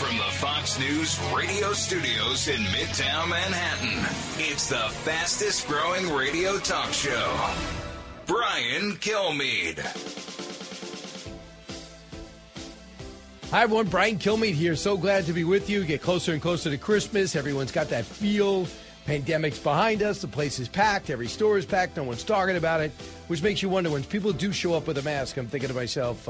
From the Fox News radio studios in Midtown Manhattan, it's the fastest growing radio talk show. Brian Kilmeade. Hi, everyone. Brian Kilmeade here. So glad to be with you. Get closer and closer to Christmas. Everyone's got that feel. Pandemic's behind us. The place is packed. Every store is packed. No one's talking about it, which makes you wonder when people do show up with a mask. I'm thinking to myself,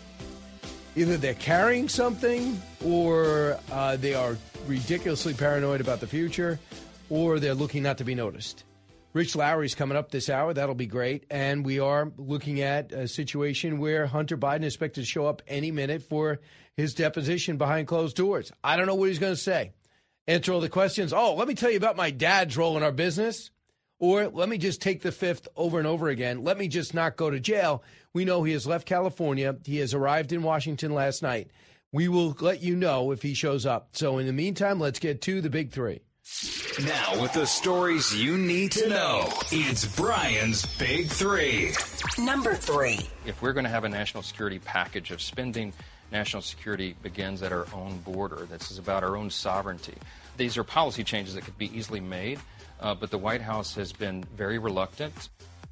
either they're carrying something or they are ridiculously paranoid about the future or they're looking not to be noticed. Rich Lowry's coming up this hour. That'll be great. And we are looking at a situation where Hunter Biden is expected to show up any minute for his deposition behind closed doors. I don't know what he's going to say. Answer all the questions. Oh, let me tell you about my dad's role in our business. Or let me just take the fifth over and over again. Let me just not go to jail. We know he has left California. He has arrived in Washington last night. We will let you know if he shows up. So in the meantime, let's get to the big three. Now, with the stories you need to know, it's Brian's Big Three. Number 3. If we're going to have a national security package of spending, national security begins at our own border. This is about our own sovereignty. These are policy changes that could be easily made, but the White House has been very reluctant.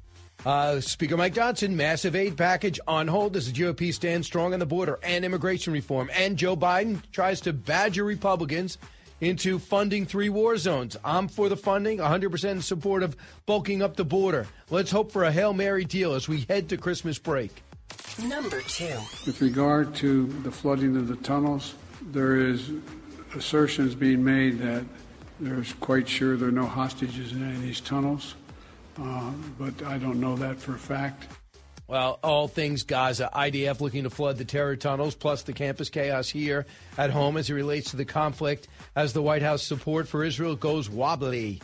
Speaker Mike Johnson, massive aid package on hold as the GOP stands strong on the border and immigration reform. And Joe Biden tries to badger Republicans into funding 3 war zones. I'm for the funding, 100% in support of bulking up the border. Let's hope for a Hail Mary deal as we head to Christmas break. Number 2. With regard to the flooding of the tunnels, there is assertions being made that there's quite sure there are no hostages in any of these tunnels, but I don't know that for a fact. Well, all things Gaza, IDF looking to flood the terror tunnels, plus the campus chaos here at home as it relates to the conflict as the White House support for Israel goes wobbly.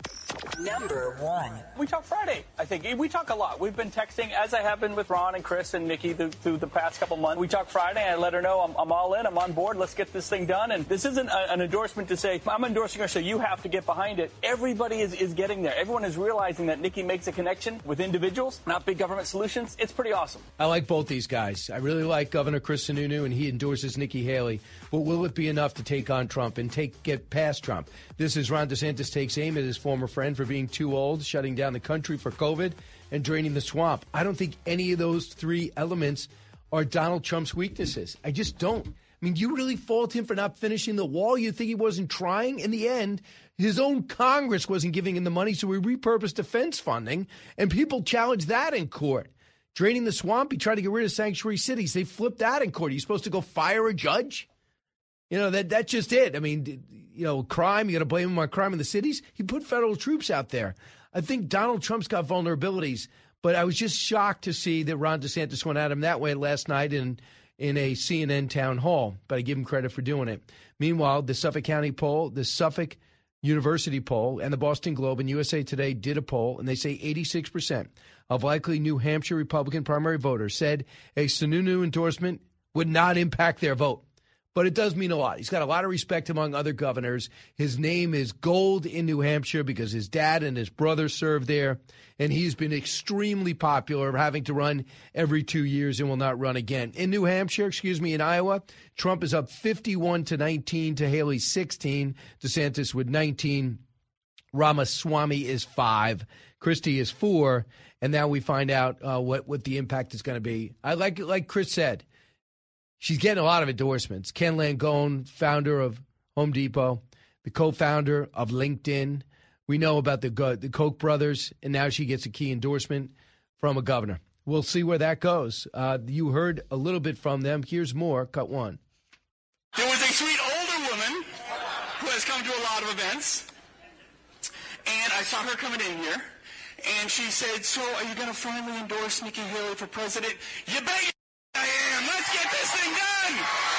Number 1. We talk Friday, I think. We talk a lot. We've been texting, as I have been with Ron and Chris and Nikki through the past couple months. We talk Friday, and I let her know I'm all in, I'm on board, let's get this thing done. And this isn't an endorsement to say, I'm endorsing her, so you have to get behind it. Everybody is getting there. Everyone is realizing that Nikki makes a connection with individuals, not big government solutions. It's pretty awesome. I like both these guys. I really like Governor Chris Sununu, and he endorses Nikki Haley. But will it be enough to take on Trump and get past Trump? This is Ron DeSantis takes aim at his former friend for being too old, shutting down the country for COVID, and draining the swamp. I don't think any of those 3 elements are Donald Trump's weaknesses. I just don't. I mean, you really fault him for not finishing the wall? You think he wasn't trying? In the end, his own Congress wasn't giving him the money, so he repurposed defense funding, and people challenged that in court. Draining the swamp, he tried to get rid of sanctuary cities. They flipped that in court. Are you supposed to go fire a judge? You know, that's just it. I mean, you know, crime, you got to blame him on crime in the cities. He put federal troops out there. I think Donald Trump's got vulnerabilities, but I was just shocked to see that Ron DeSantis went at him that way last night in a CNN town hall, but I give him credit for doing it. Meanwhile, the Suffolk County poll, the Suffolk University poll, and the Boston Globe and USA Today did a poll, and they say 86% of likely New Hampshire Republican primary voters said a Sununu endorsement would not impact their vote. But it does mean a lot. He's got a lot of respect among other governors. His name is gold in New Hampshire because his dad and his brother served there. And he's been extremely popular, having to run every 2 years and will not run again. In New Hampshire, in Iowa, Trump is up 51-19 to Haley 16. DeSantis with 19. Ramaswamy is 5. Christie is 4. And now we find out what the impact is going to be. I like Chris said. She's getting a lot of endorsements. Ken Langone, founder of Home Depot, the co-founder of LinkedIn. We know about the Koch brothers, and now she gets a key endorsement from a governor. We'll see where that goes. You heard a little bit from them. Here's more. Cut 1. There was a sweet older woman who has come to a lot of events, and I saw her coming in here, and she said, so are you going to finally endorse Nikki Haley for president? You bet I am. Let's get this thing done.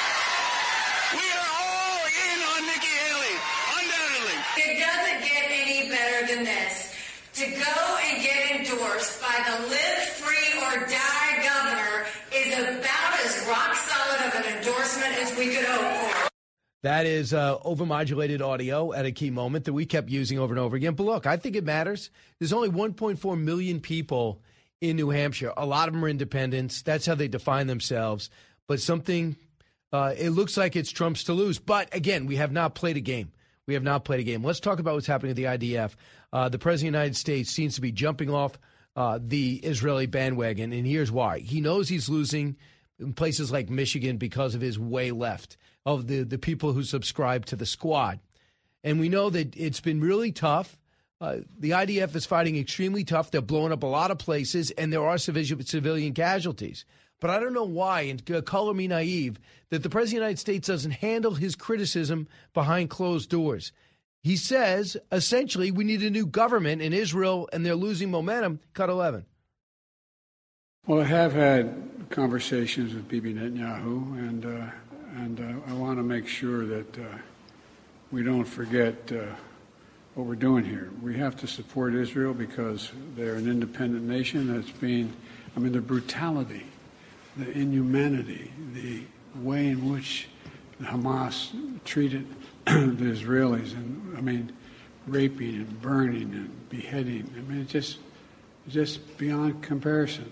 We are all in on Nikki Haley, undoubtedly. It doesn't get any better than this. To go and get endorsed by the live free or die governor is about as rock solid of an endorsement as we could hope for. That is overmodulated audio at a key moment that we kept using over and over again. But look, I think it matters. There's only 1.4 million people in New Hampshire. A lot of them are independents. That's how they define themselves. But something it looks like it's Trump's to lose. But, again, we have not played a game. Let's talk about what's happening at the IDF. The President of the United States seems to be jumping off the Israeli bandwagon, and here's why. He knows he's losing in places like Michigan because of his way left, of the people who subscribe to the squad. And we know that it's been really tough. The IDF is fighting extremely tough. They're blowing up a lot of places, and there are civilian casualties. But I don't know why, and color me naive, that the President of the United States doesn't handle his criticism behind closed doors. He says, essentially, we need a new government in Israel, and they're losing momentum. Cut 11. Well, I have had conversations with Bibi Netanyahu, and I want to make sure that we don't forget what we're doing here. We have to support Israel because they're an independent nation that's the brutality, the inhumanity, the way in which Hamas treated the Israelis, and raping and burning and beheading. It's just beyond comparison.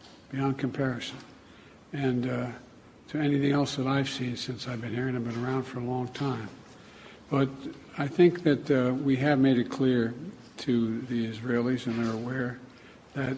And to anything else that I've seen since I've been here, and I've been around for a long time. But I think that we have made it clear to the Israelis, and they're aware, that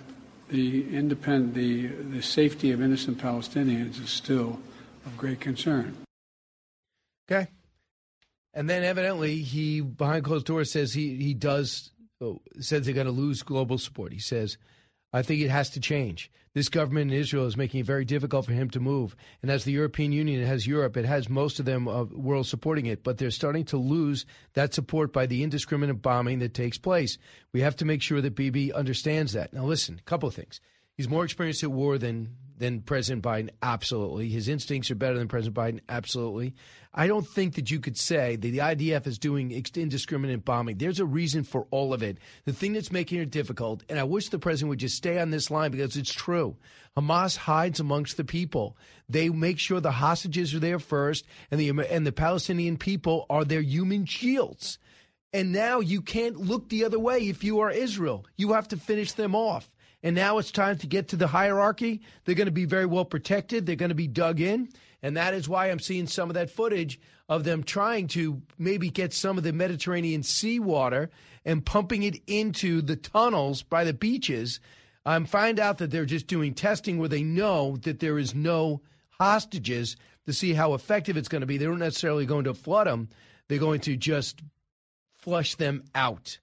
the safety of innocent Palestinians is still of great concern. Okay. And then evidently he, behind closed doors, says says they're going to lose global support. He says, I think it has to change. This government in Israel is making it very difficult for him to move. And as the European Union has Europe, it has most of them world supporting it. But they're starting to lose that support by the indiscriminate bombing that takes place. We have to make sure that Bibi understands that. Now, listen, a couple of things. He's more experienced at war than President Biden, absolutely. His instincts are better than President Biden, absolutely. I don't think that you could say that the IDF is doing indiscriminate bombing. There's a reason for all of it. The thing that's making it difficult, and I wish the president would just stay on this line because it's true. Hamas hides amongst the people. They make sure the hostages are there first, and the Palestinian people are their human shields. And now you can't look the other way if you are Israel. You have to finish them off. And now it's time to get to the hierarchy. They're going to be very well protected. They're going to be dug in. And that is why I'm seeing some of that footage of them trying to maybe get some of the Mediterranean seawater and pumping it into the tunnels by the beaches. Find out that they're just doing testing where they know that there is no hostages to see how effective it's going to be. They're not necessarily going to flood them. They're going to just flush them out.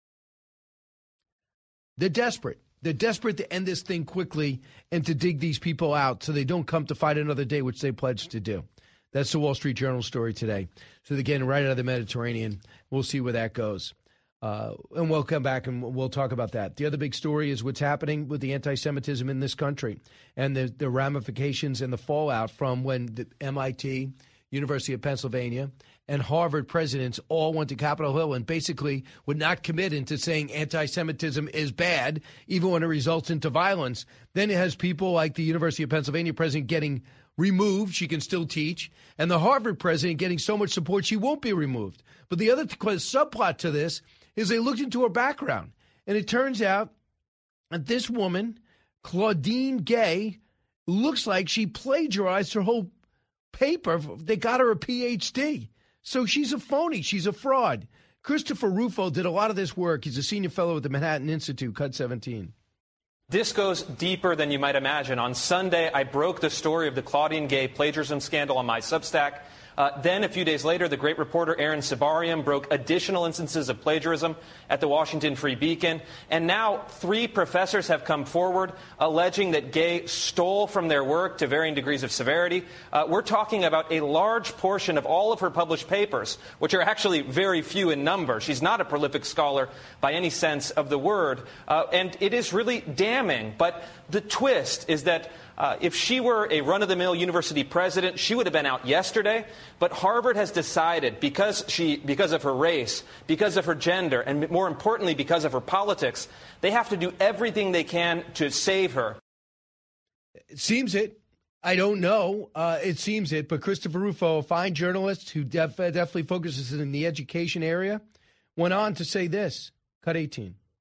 They're desperate. They're desperate to end this thing quickly and to dig these people out so they don't come to fight another day, which they pledged to do. That's the Wall Street Journal story today. So they're getting right out of the Mediterranean. We'll see where that goes. And we'll come back and we'll talk about that. The other big story is what's happening with the anti-Semitism in this country and the ramifications and the fallout from when the MIT, University of Pennsylvania, and Harvard presidents all went to Capitol Hill and basically would not commit into saying anti-Semitism is bad, even when it results into violence. Then it has people like the University of Pennsylvania president getting removed. She can still teach. And the Harvard president getting so much support she won't be removed. But the other subplot to this is they looked into her background. And it turns out that this woman, Claudine Gay, looks like she plagiarized her whole paper. They got her a PhD. So she's a phony. She's a fraud. Christopher Rufo did a lot of this work. He's a senior fellow at the Manhattan Institute, Cut 17. This goes deeper than you might imagine. On Sunday, I broke the story of the Claudine Gay plagiarism scandal on my Substack. Then, a few days later, the great reporter Aaron Sibarium broke additional instances of plagiarism at the Washington Free Beacon. And now 3 professors have come forward alleging that Gay stole from their work to varying degrees of severity. We're talking about a large portion of all of her published papers, which are actually very few in number. She's not a prolific scholar by any sense of the word. And it is really damning. But the twist is that if she were a run-of-the-mill university president, she would have been out yesterday. But Harvard has decided, because of her race, because of her gender, and more importantly, because of her politics, they have to do everything they can to save her. It seems it. I don't know. It seems it. But Christopher Rufo, a fine journalist who definitely focuses in the education area, went on to say this. Cut 18.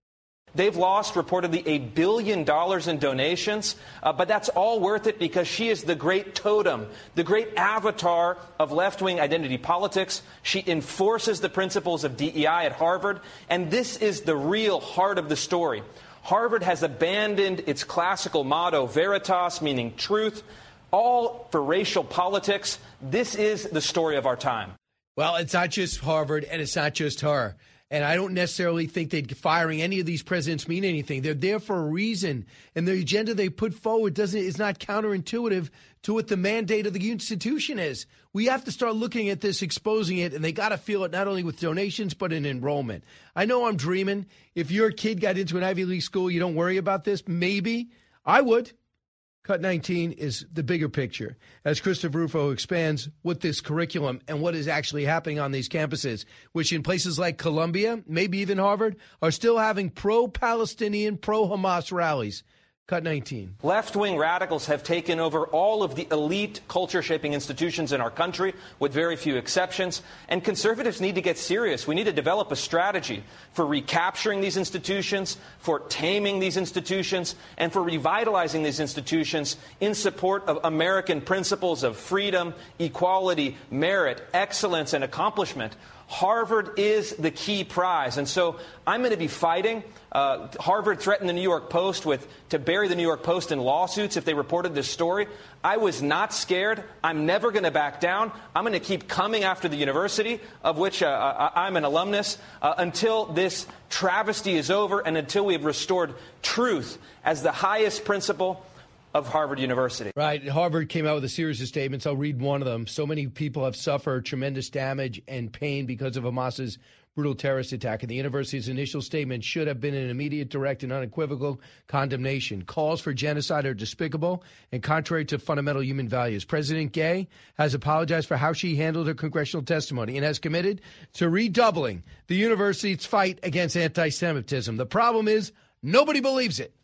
They've lost reportedly $1 billion in donations, but that's all worth it because she is the great totem, the great avatar of left-wing identity politics. She enforces the principles of DEI at Harvard, and this is the real heart of the story. Harvard has abandoned its classical motto, veritas, meaning truth, all for racial politics. This is the story of our time. Well, it's not just Harvard, and it's not just her. And I don't necessarily think that firing any of these presidents mean anything. They're there for a reason. And the agenda they put forward is not counterintuitive to what the mandate of the institution is. We have to start looking at this, exposing it, and they got to feel it not only with donations but in enrollment. I know I'm dreaming. If your kid got into an Ivy League school, you don't worry about this. Maybe. I would. Cut 19 is the bigger picture as Christopher Rufo expands what this curriculum and what is actually happening on these campuses, which in places like Columbia, maybe even Harvard, are still having pro-Palestinian, pro-Hamas rallies. Cut 19. Left-wing radicals have taken over all of the elite culture-shaping institutions in our country, with very few exceptions. And conservatives need to get serious. We need to develop a strategy for recapturing these institutions, for taming these institutions, and for revitalizing these institutions in support of American principles of freedom, equality, merit, excellence, and accomplishment. Harvard is the key prize. And so I'm going to be fighting. Harvard threatened the New York Post to bury the New York Post in lawsuits if they reported this story. I was not scared. I'm never going to back down. I'm going to keep coming after the university, of which I'm an alumnus, until this travesty is over and until we have restored truth as the highest principle of Harvard University. Right. Harvard came out with a series of statements. I'll read one of them. So many people have suffered tremendous damage and pain because of Hamas's brutal terrorist attack. And the university's initial statement should have been an immediate, direct, and unequivocal condemnation. Calls for genocide are despicable and contrary to fundamental human values. President Gay has apologized for how she handled her congressional testimony and has committed to redoubling the university's fight against anti-Semitism. The problem is nobody believes it.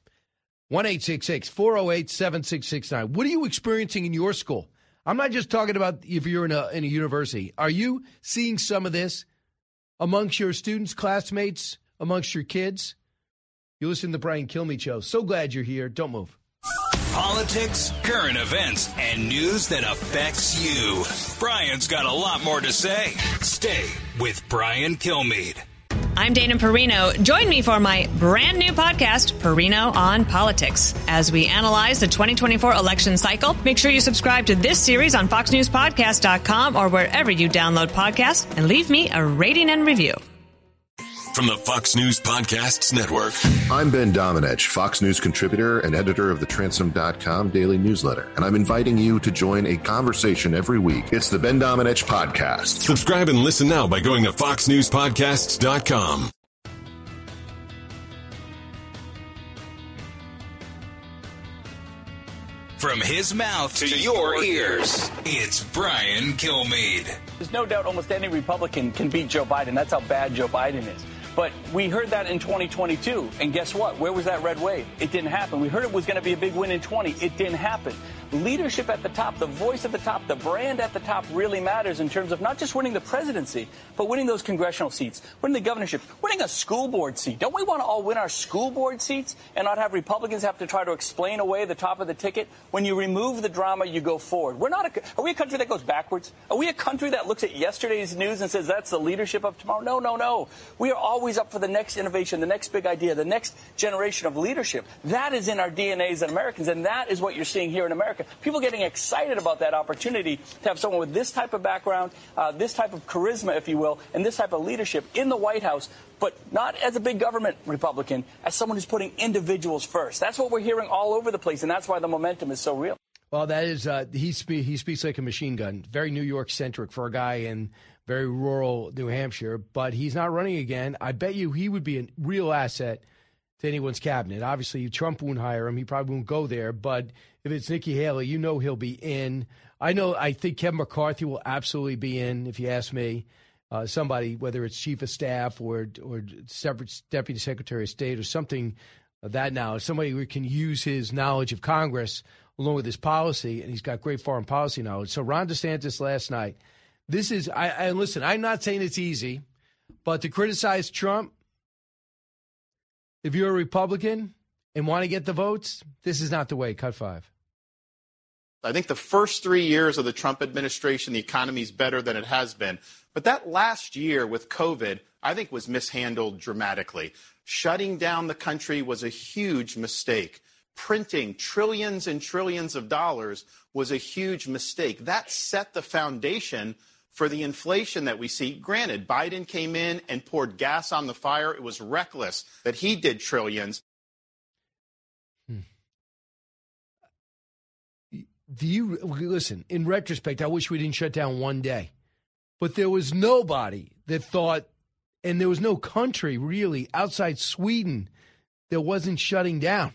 1-866-408-7669. What are you experiencing in your school? I'm not just talking about if you're in a university. Are you seeing some of this amongst your students, classmates, amongst your kids? You listen to the Brian Kilmeade Show. So glad you're here. Don't move. Politics, current events, and news that affects you. Brian's got a lot more to say. Stay with Brian Kilmeade. I'm Dana Perino. Join me for my brand new podcast, Perino on Politics. As we analyze the 2024 election cycle, make sure you subscribe to this series on FoxNewsPodcast.com or wherever you download podcasts, and leave me a rating and review. From the Fox News Podcasts Network. I'm Ben Domenech, Fox News contributor and editor of the Transom.com daily newsletter, and I'm inviting you to join a conversation every week. It's the Ben Domenech Podcast. Subscribe and listen now by going to FoxNewsPodcasts.com. From his mouth to your ears, it's Brian Kilmeade. There's no doubt almost any Republican can beat Joe Biden. That's how bad Joe Biden is. But we heard that in 2022, and guess what? Where was that red wave? It didn't happen. We heard it was going to be a big win in 20. It didn't happen. Leadership at the top, the voice at the top, the brand at the top really matters in terms of not just winning the presidency, but winning those congressional seats, winning the governorship, winning a school board seat. Don't we want to all win our school board seats and not have Republicans have to try to explain away the top of the ticket? When you remove the drama, you go forward. Are we a country that goes backwards? Are we a country that looks at yesterday's news and says that's the leadership of tomorrow? No, no, no. We are always up for the next innovation, the next big idea, the next generation of leadership. That is in our DNA as Americans, and that is what you're seeing here in America. People getting excited about that opportunity to have someone with this type of background, this type of charisma, if you will, and this type of leadership in the White House, but not as a big government Republican, as someone who's putting individuals first. That's what we're hearing all over the place, and that's why the momentum is so real. Well, that is, he speaks like a machine gun, very New York-centric for a guy in very rural New Hampshire, but he's not running again. I bet you he would be a real asset to anyone's cabinet. Obviously, Trump won't hire him. He probably won't go there, but if it's Nikki Haley, you know he'll be in. I think Kevin McCarthy will absolutely be in, if you ask me. Somebody, whether it's chief of staff or separate deputy secretary of state or something of that now, somebody who can use his knowledge of Congress along with his policy, and he's got great foreign policy knowledge. So Ron DeSantis last night, this is, listen, I'm not saying it's easy, but to criticize Trump, if you're a Republican and want to get the votes, this is not the way. Cut 5. I think the first 3 years of the Trump administration, the economy is better than it has been. But that last year with COVID, I think was mishandled dramatically. Shutting down the country was a huge mistake. Printing trillions and trillions of dollars was a huge mistake. That set the foundation for the inflation that we see. Granted, Biden came in and poured gas on the fire. It was reckless that he did trillions. Do you listen? In retrospect, I wish we didn't shut down one day. But there was nobody that thought, and there was no country really outside Sweden that wasn't shutting down.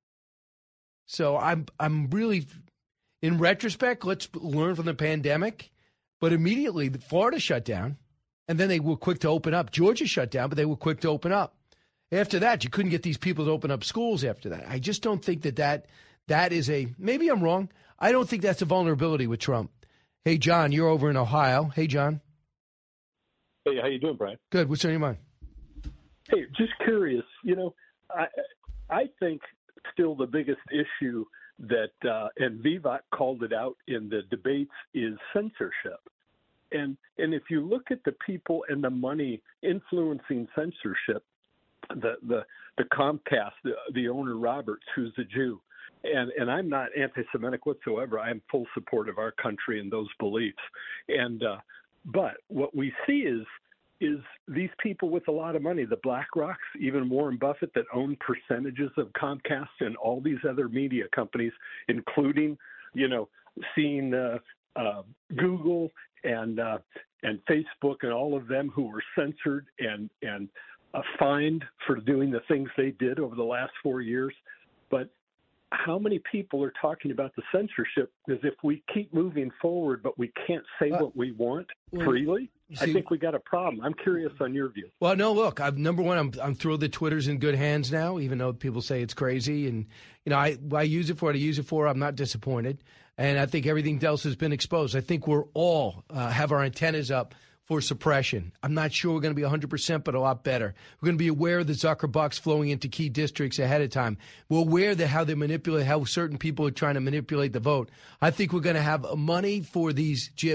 So I'm really, in retrospect, let's learn from the pandemic. But immediately, Florida shut down, and then they were quick to open up. Georgia shut down, but they were quick to open up. After that, you couldn't get these people to open up schools after that. I just don't think that is a, maybe I'm wrong. I don't think that's a vulnerability with Trump. Hey, John, you're over in Ohio. Hey, John. Hey, how you doing, Brian? Good. What's on your mind? Hey, just curious. You know, I think still the biggest issue that, and Vivek called it out in the debates, is censorship. And if you look at the people and the money influencing censorship, the Comcast, the owner Roberts, who's a Jew, and I'm not anti-Semitic whatsoever. I am full support of our country and those beliefs. And but what we see is these people with a lot of money, the BlackRocks, even Warren Buffett, that own percentages of Comcast and all these other media companies, including, you know, seeing Google and Facebook and all of them who were censored and fined for doing the things they did over the last 4 years. But how many people are talking about the censorship? Because if we keep moving forward, but we can't say what we want freely, I think we got a problem. I'm curious on your view. Well, no, look, number one, I'm thrilled that Twitter's in good hands now, even though people say it's crazy. And, you know, I use it for what I use it for. I'm not disappointed. And I think everything else has been exposed. I think we're all have our antennas up for suppression. I'm not sure we're going to be 100%, but a lot better. We're going to be aware of the Zuckerbucks flowing into key districts ahead of time. We're aware that how certain people are trying to manipulate the vote. I think we're going to have money for the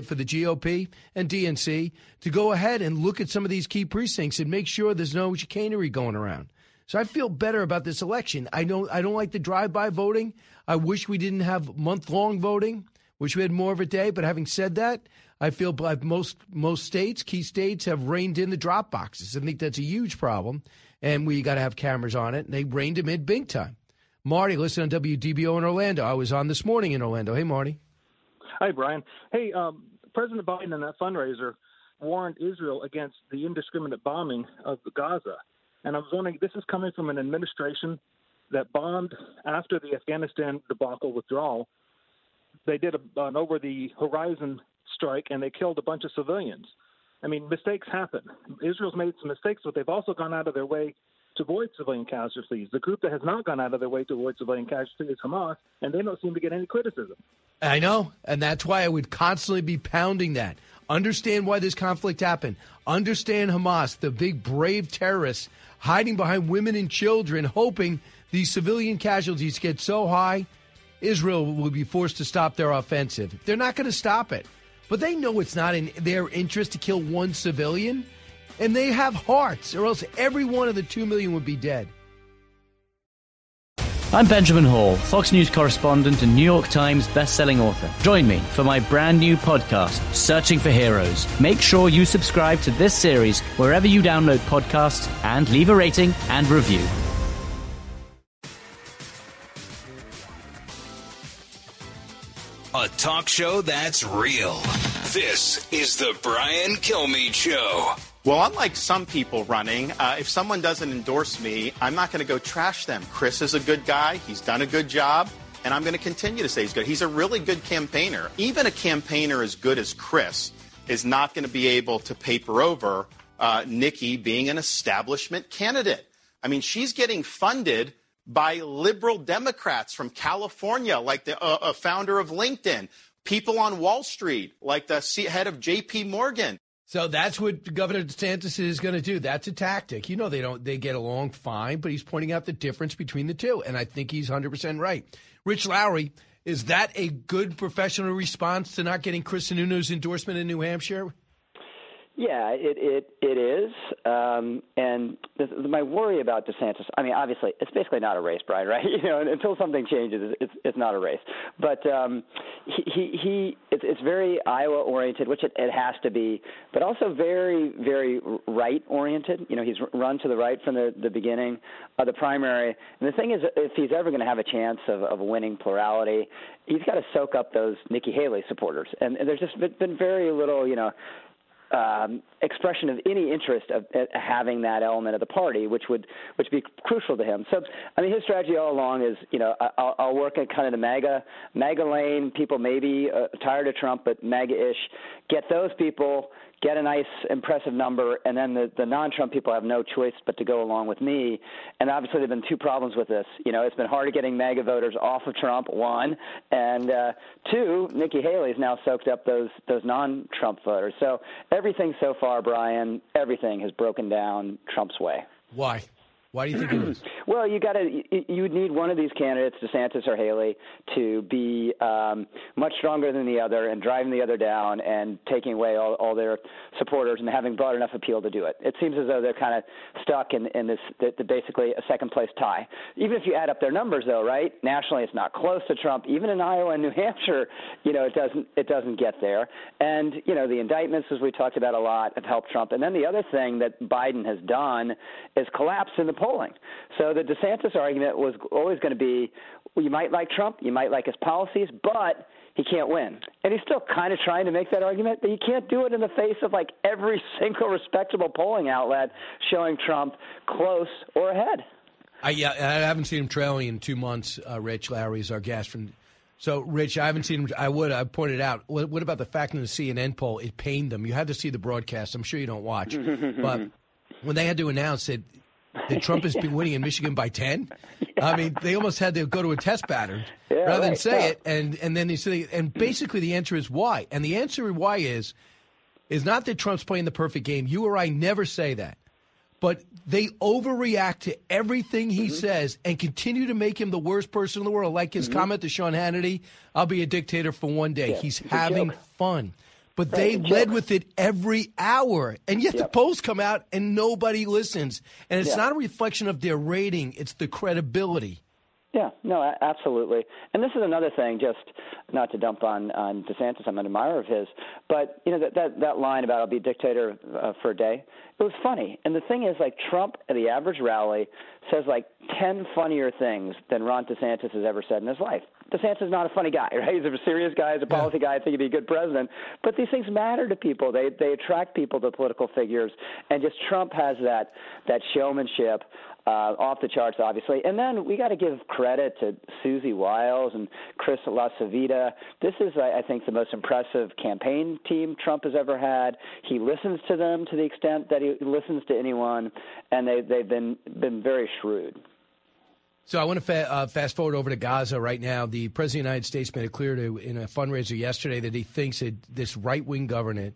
GOP and DNC to go ahead and look at some of these key precincts and make sure there's no chicanery going around. So I feel better about this election. I don't like the drive-by voting. I wish we didn't have month-long voting. Wish we had more of a day. But having said that, I feel like most states, key states, have reined in the drop boxes. I think that's a huge problem, and we got to have cameras on it. And they reined them in big time. Marty, listen on WDBO in Orlando. I was on this morning in Orlando. Hey, Marty. Hi, Brian. Hey, President Biden in that fundraiser warned Israel against the indiscriminate bombing of Gaza. And I was wondering, this is coming from an administration that bombed after the Afghanistan debacle withdrawal. They did an over-the-horizon strike, and they killed a bunch of civilians. I mean, mistakes happen. Israel's made some mistakes, but they've also gone out of their way to avoid civilian casualties. The group that has not gone out of their way to avoid civilian casualties is Hamas, and they don't seem to get any criticism. I know, and that's why I would constantly be pounding that. Understand why this conflict happened. Understand Hamas, the big, brave terrorists hiding behind women and children, hoping these civilian casualties get so high, Israel will be forced to stop their offensive. They're not going to stop it. But they know it's not in their interest to kill one civilian, and they have hearts, or else every one of the 2 million would be dead. I'm Benjamin Hall, Fox News correspondent and New York Times best-selling author. Join me for my brand new podcast, Searching for Heroes. Make sure you subscribe to this series wherever you download podcasts and leave a rating and review. A talk show that's real. This is the Brian Kilmeade Show. Well, unlike some people running, if someone doesn't endorse me, I'm not going to go trash them. Chris is a good guy. He's done a good job, and I'm going to continue to say he's good. He's a really good campaigner. Even a campaigner as good as Chris is not going to be able to paper over Nikki being an establishment candidate. I mean, she's getting funded by liberal Democrats from California, like the founder of LinkedIn, people on Wall Street, like the head of J.P. Morgan. So that's what Governor DeSantis is going to do. That's a tactic. You know, they get along fine, but he's pointing out the difference between the two. And I think he's 100% right. Rich Lowry, is that a good professional response to not getting Chris Sununu's endorsement in New Hampshire? Yeah, it is. And my worry about DeSantis, I mean, obviously, it's basically not a race, Brian, right? You know, until something changes, it's not a race. But it's very Iowa-oriented, which it has to be, but also very, very right-oriented. You know, he's run to the right from the beginning of the primary. And the thing is, if he's ever going to have a chance of winning plurality, he's got to soak up those Nikki Haley supporters. And there's just been very little, you know, expression of any interest of having that element of the party, which would be crucial to him. So, I mean, his strategy all along is, you know, I'll work at kind of the MAGA lane. People maybe tired of Trump, but MAGA-ish. Get those people, get a nice, impressive number, and then the non-Trump people have no choice but to go along with me. And obviously there have been two problems with this. You know, it's been hard getting MAGA voters off of Trump, one, and two, Nikki Haley's now soaked up those non-Trump voters. So everything so far, Brian, everything has broken down Trump's way. Why? Why do you think it is? Well, you would need one of these candidates, DeSantis or Haley, to be much stronger than the other and driving the other down and taking away all their supporters and having broad enough appeal to do it. It seems as though they're kind of stuck in this basically a second-place tie. Even if you add up their numbers, though, right? Nationally, it's not close to Trump. Even in Iowa and New Hampshire, you know, it doesn't get there. And you know, the indictments, as we talked about a lot, have helped Trump. And then the other thing that Biden has done is collapse in the polling. So the DeSantis argument was always going to be, well, you might like Trump, you might like his policies, but he can't win. And he's still kind of trying to make that argument, but you can't do it in the face of like every single respectable polling outlet showing Trump close or ahead. I haven't seen him trailing in 2 months. Rich Lowry is our guest from. So, Rich, I haven't seen him. I pointed out. What about the fact in the CNN poll, it pained them? You had to see the broadcast. I'm sure you don't watch. But when they had to announce that Trump has been winning in Michigan by 10. I mean, they almost had to go to a test pattern rather than say it. And then they say, and basically the answer is why. And the answer why is not that Trump's playing the perfect game. You or I never say that. But they overreact to everything he says and continue to make him the worst person in the world. Like his comment to Sean Hannity, I'll be a dictator for one day. He's having fun. But they led with it every hour. And yet the polls come out and nobody listens. And it's not a reflection of their rating. It's the credibility. Yeah, no, absolutely. And this is another thing, just not to dump on DeSantis, I'm an admirer of his, but, you know, that line about I'll be a dictator for a day, it was funny. And the thing is, like, Trump at the average rally says, like, 10 funnier things than Ron DeSantis has ever said in his life. DeSantis is not a funny guy, right? He's a serious guy. He's a policy guy. I think he'd be a good president. But these things matter to people. They attract people to political figures. And just Trump has that showmanship off the charts, obviously. And then we got to give credit to Susie Wiles and Chris LaCivita. This is, I think, the most impressive campaign team Trump has ever had. He listens to them to the extent that he listens to anyone, and they've been very shrewd. So I want to fast forward over to Gaza right now. The President of the United States made it clear in a fundraiser yesterday that he thinks that this right-wing government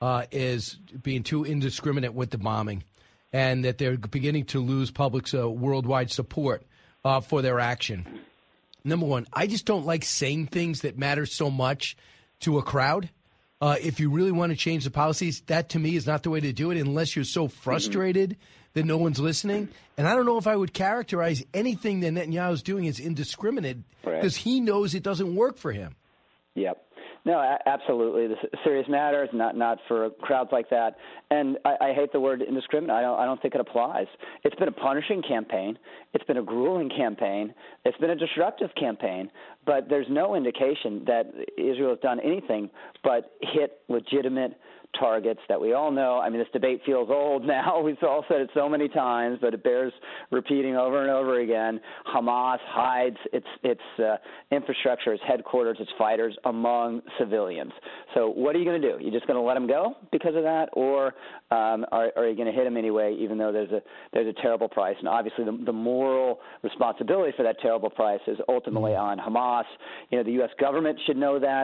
is being too indiscriminate with the bombing, and that they're beginning to lose public's worldwide support for their action. Number one, I just don't like saying things that matter so much to a crowd. If you really want to change the policies, that to me is not the way to do it unless you're so frustrated that no one's listening. And I don't know if I would characterize anything that Netanyahu's doing as indiscriminate because he knows it doesn't work for him. Yep. No, absolutely. This is serious matters, not for crowds like that. And I hate the word indiscriminate. I don't think it applies. It's been a punishing campaign. It's been a grueling campaign. It's been a disruptive campaign. But there's no indication that Israel has done anything but hit legitimate targets that we all know. I mean, this debate feels old now. We've all said it so many times, but it bears repeating over and over again. Hamas hides its infrastructure, its headquarters, its fighters among civilians. So what are you going to do? You're just going to let them go because of that, or are you going to hit them anyway, even though there's a terrible price? And obviously the moral responsibility for that terrible price is ultimately on Hamas chaos. The U.S. government should know that.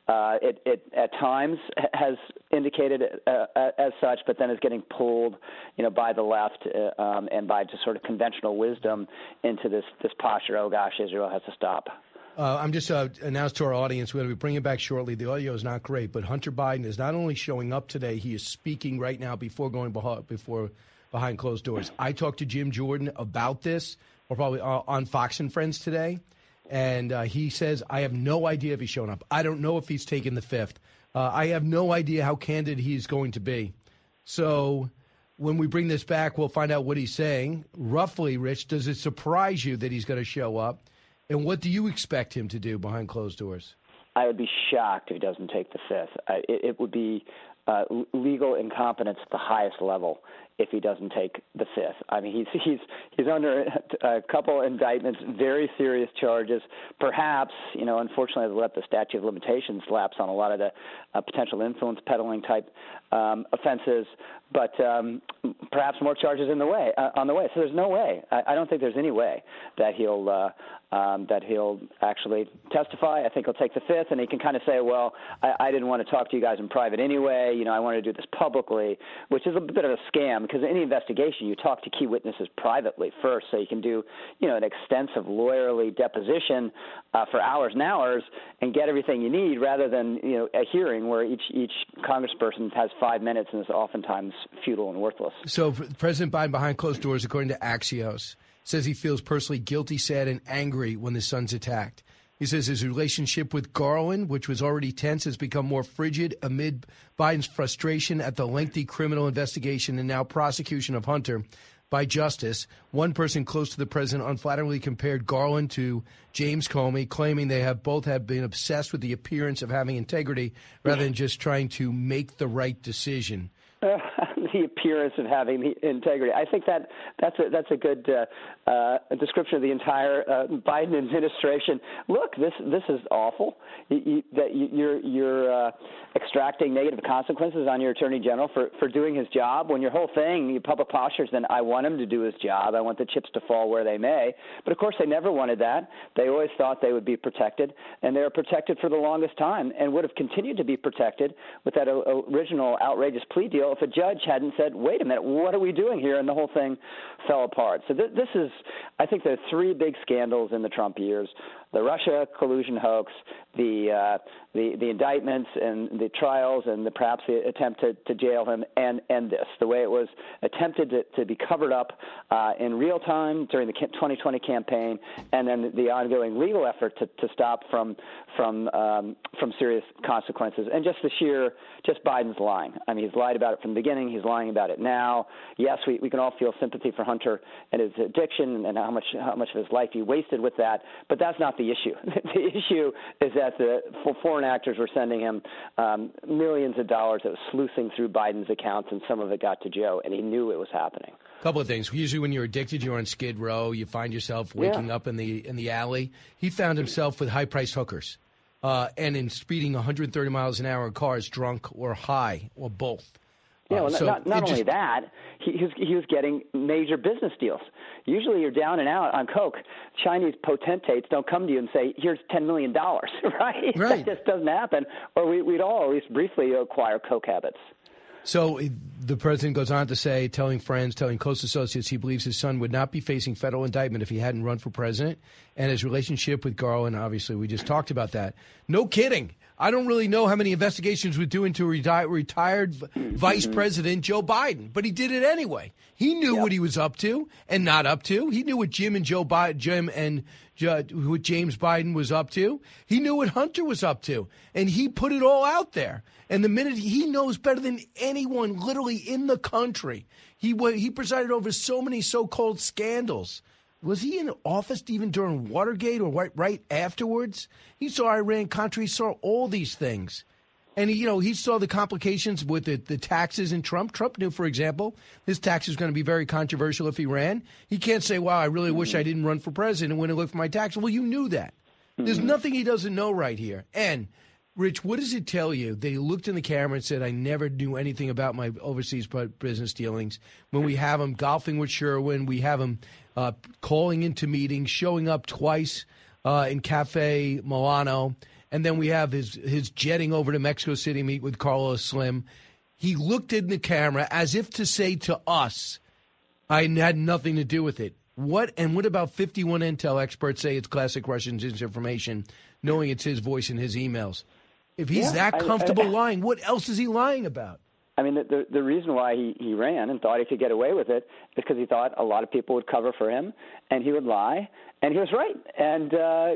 It at times has indicated as such, but then is getting pulled, by the left and by just sort of conventional wisdom into this posture. Oh gosh, Israel has to stop. I'm just announced to our audience, we're going to be bringing it back shortly. The audio is not great, but Hunter Biden is not only showing up today, he is speaking right now before going behind closed doors. I talked to Jim Jordan about this, or probably on Fox and Friends today, and he says, I have no idea if he's showing up. I don't know if he's taken the fifth. I have no idea how candid he's going to be. So when we bring this back, we'll find out what he's saying. Roughly, Rich, does it surprise you that he's going to show up? And what do you expect him to do behind closed doors? I would be shocked if he doesn't take the fifth. It would be legal incompetence at the highest level if he doesn't take the fifth. I mean, he's under a couple indictments, very serious charges. Perhaps, unfortunately, let the statute of limitations lapse on a lot of the potential influence peddling type offenses. But perhaps more charges on the way. So there's no way. I don't think there's any way that he'll actually testify. I think he'll take the fifth, and he can kind of say, well, I didn't want to talk to you guys in private anyway. I wanted to do this publicly, which is a bit of a scam because in any investigation, you talk to key witnesses privately first, so you can do, an extensive lawyerly deposition for hours and hours and get everything you need rather than, a hearing where each congressperson has 5 minutes and is oftentimes futile and worthless. So President Biden, behind closed doors, according to Axios, says he feels personally guilty, sad, and angry when his son's attacked. He says his relationship with Garland, which was already tense, has become more frigid amid Biden's frustration at the lengthy criminal investigation and now prosecution of Hunter by justice. One person close to the president unflatteringly compared Garland to James Comey, claiming they have been obsessed with the appearance of having integrity rather than just trying to make the right decision. The appearance of having the integrity. I think that's a good description of the entire Biden administration. Look, this is awful. You're extracting negative consequences on your attorney general for doing his job. When your whole thing, your public posture is then, I want him to do his job. I want the chips to fall where they may. But of course, they never wanted that. They always thought they would be protected, and they were protected for the longest time, and would have continued to be protected with that original outrageous plea deal if a judge hadn't said, wait a minute, what are we doing here? And the whole thing fell apart. So this is, I think there are three big scandals in the Trump years: the Russia collusion hoax, the indictments and the trials, and perhaps the attempt to jail him, and this, the way it was attempted to be covered up in real time during the 2020 campaign, and then the ongoing legal effort to stop from serious consequences, and just Biden's lying. I mean, he's lied about it from the beginning. He's lying about it now. Yes, we can all feel sympathy for Hunter and his addiction and how much of his life he wasted with that, but that's not the issue. The issue is that the foreign actors were sending him millions of dollars that was sluicing through Biden's accounts, and some of it got to Joe, and he knew it was happening. A couple of things. Usually when you're addicted, you're on Skid Row. You find yourself waking up in the alley. He found himself with high-priced hookers and in speeding 130 miles an hour in cars, drunk or high or both. Yeah, not only that, he was getting major business deals. Usually you're down and out on coke. Chinese potentates don't come to you and say, here's $10 million, right? That just doesn't happen. Or we'd all at least briefly acquire coke habits. So the president goes on to say, telling friends, telling close associates, he believes his son would not be facing federal indictment if he hadn't run for president. And his relationship with Garland, obviously, we just talked about that. No kidding. I don't really know how many investigations would do into retired Vice President Joe Biden, but he did it anyway. He knew what he was up to and not up to. He knew what what James Biden was up to. He knew what Hunter was up to, and he put it all out there. And the minute he knows better than anyone, literally in the country, he presided over so many so-called scandals. Was he in office even during Watergate or right afterwards? He saw Iran-Contra. He saw all these things. And, he saw the complications with the taxes in Trump. Trump knew, for example, his tax was going to be very controversial if he ran. He can't say, wow, I really wish I didn't run for president when I looked for my taxes. Well, you knew that. There's nothing he doesn't know right here. And, Rich, what does it tell you? They looked in the camera and said, I never knew anything about my overseas business dealings. When we have him golfing with Sherwin, we have him calling into meetings, showing up twice in Cafe Milano. And then we have his jetting over to Mexico City to meet with Carlos Slim. He looked in the camera as if to say to us, I had nothing to do with it. What about 51 intel experts say it's classic Russian disinformation, knowing it's his voice in his emails? If he's that comfortable lying, what else is he lying about? I mean, the reason why he ran and thought he could get away with it is because he thought a lot of people would cover for him, and he would lie, and he was right. And,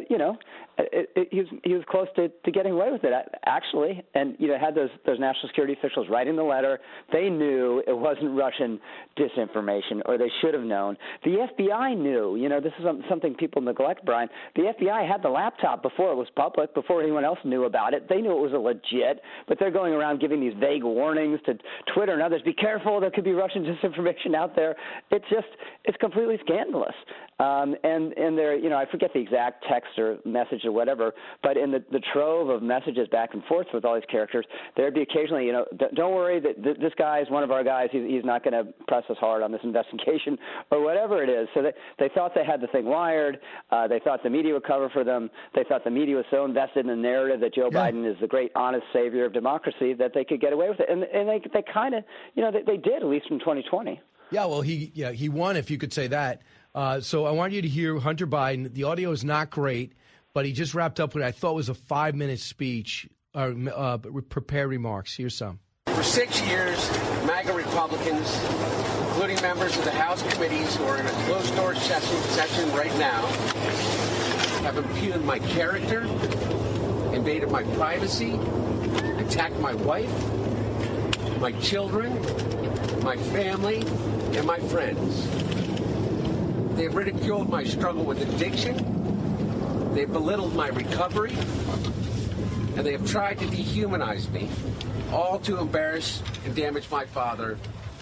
he was close to getting away with it, actually. And, had those national security officials writing the letter. They knew it wasn't Russian disinformation, or they should have known. The FBI knew. This is something people neglect, Brian. The FBI had the laptop before it was public, before anyone else knew about it. They knew it was legit, but they're going around giving these vague warnings to Twitter and others. Be careful, there could be Russian disinformation out there. It's completely scandalous. And there, I forget the exact text or message or whatever, but in the trove of messages back and forth with all these characters, there'd be occasionally, don't worry that this guy is one of our guys. He's not going to press us hard on this investigation or whatever it is. So they thought they had the thing wired. They thought the media would cover for them. They thought the media was so invested in the narrative that Joe Biden is the great, honest savior of democracy that they could get away with it. And they kind of, they did, at least in 2020. Yeah, well, he won, if you could say that. So I want you to hear Hunter Biden. The audio is not great, but he just wrapped up what I thought was a 5-minute speech, prepared remarks. Here's some. For 6 years, MAGA Republicans, including members of the House committees who are in a closed-door session right now, have impugned my character, invaded my privacy, attacked my wife, my children, my family, and my friends. They've ridiculed my struggle with addiction. They've belittled my recovery. And they have tried to dehumanize me, all to embarrass and damage my father,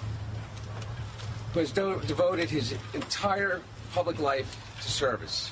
who has devoted his entire public life to service.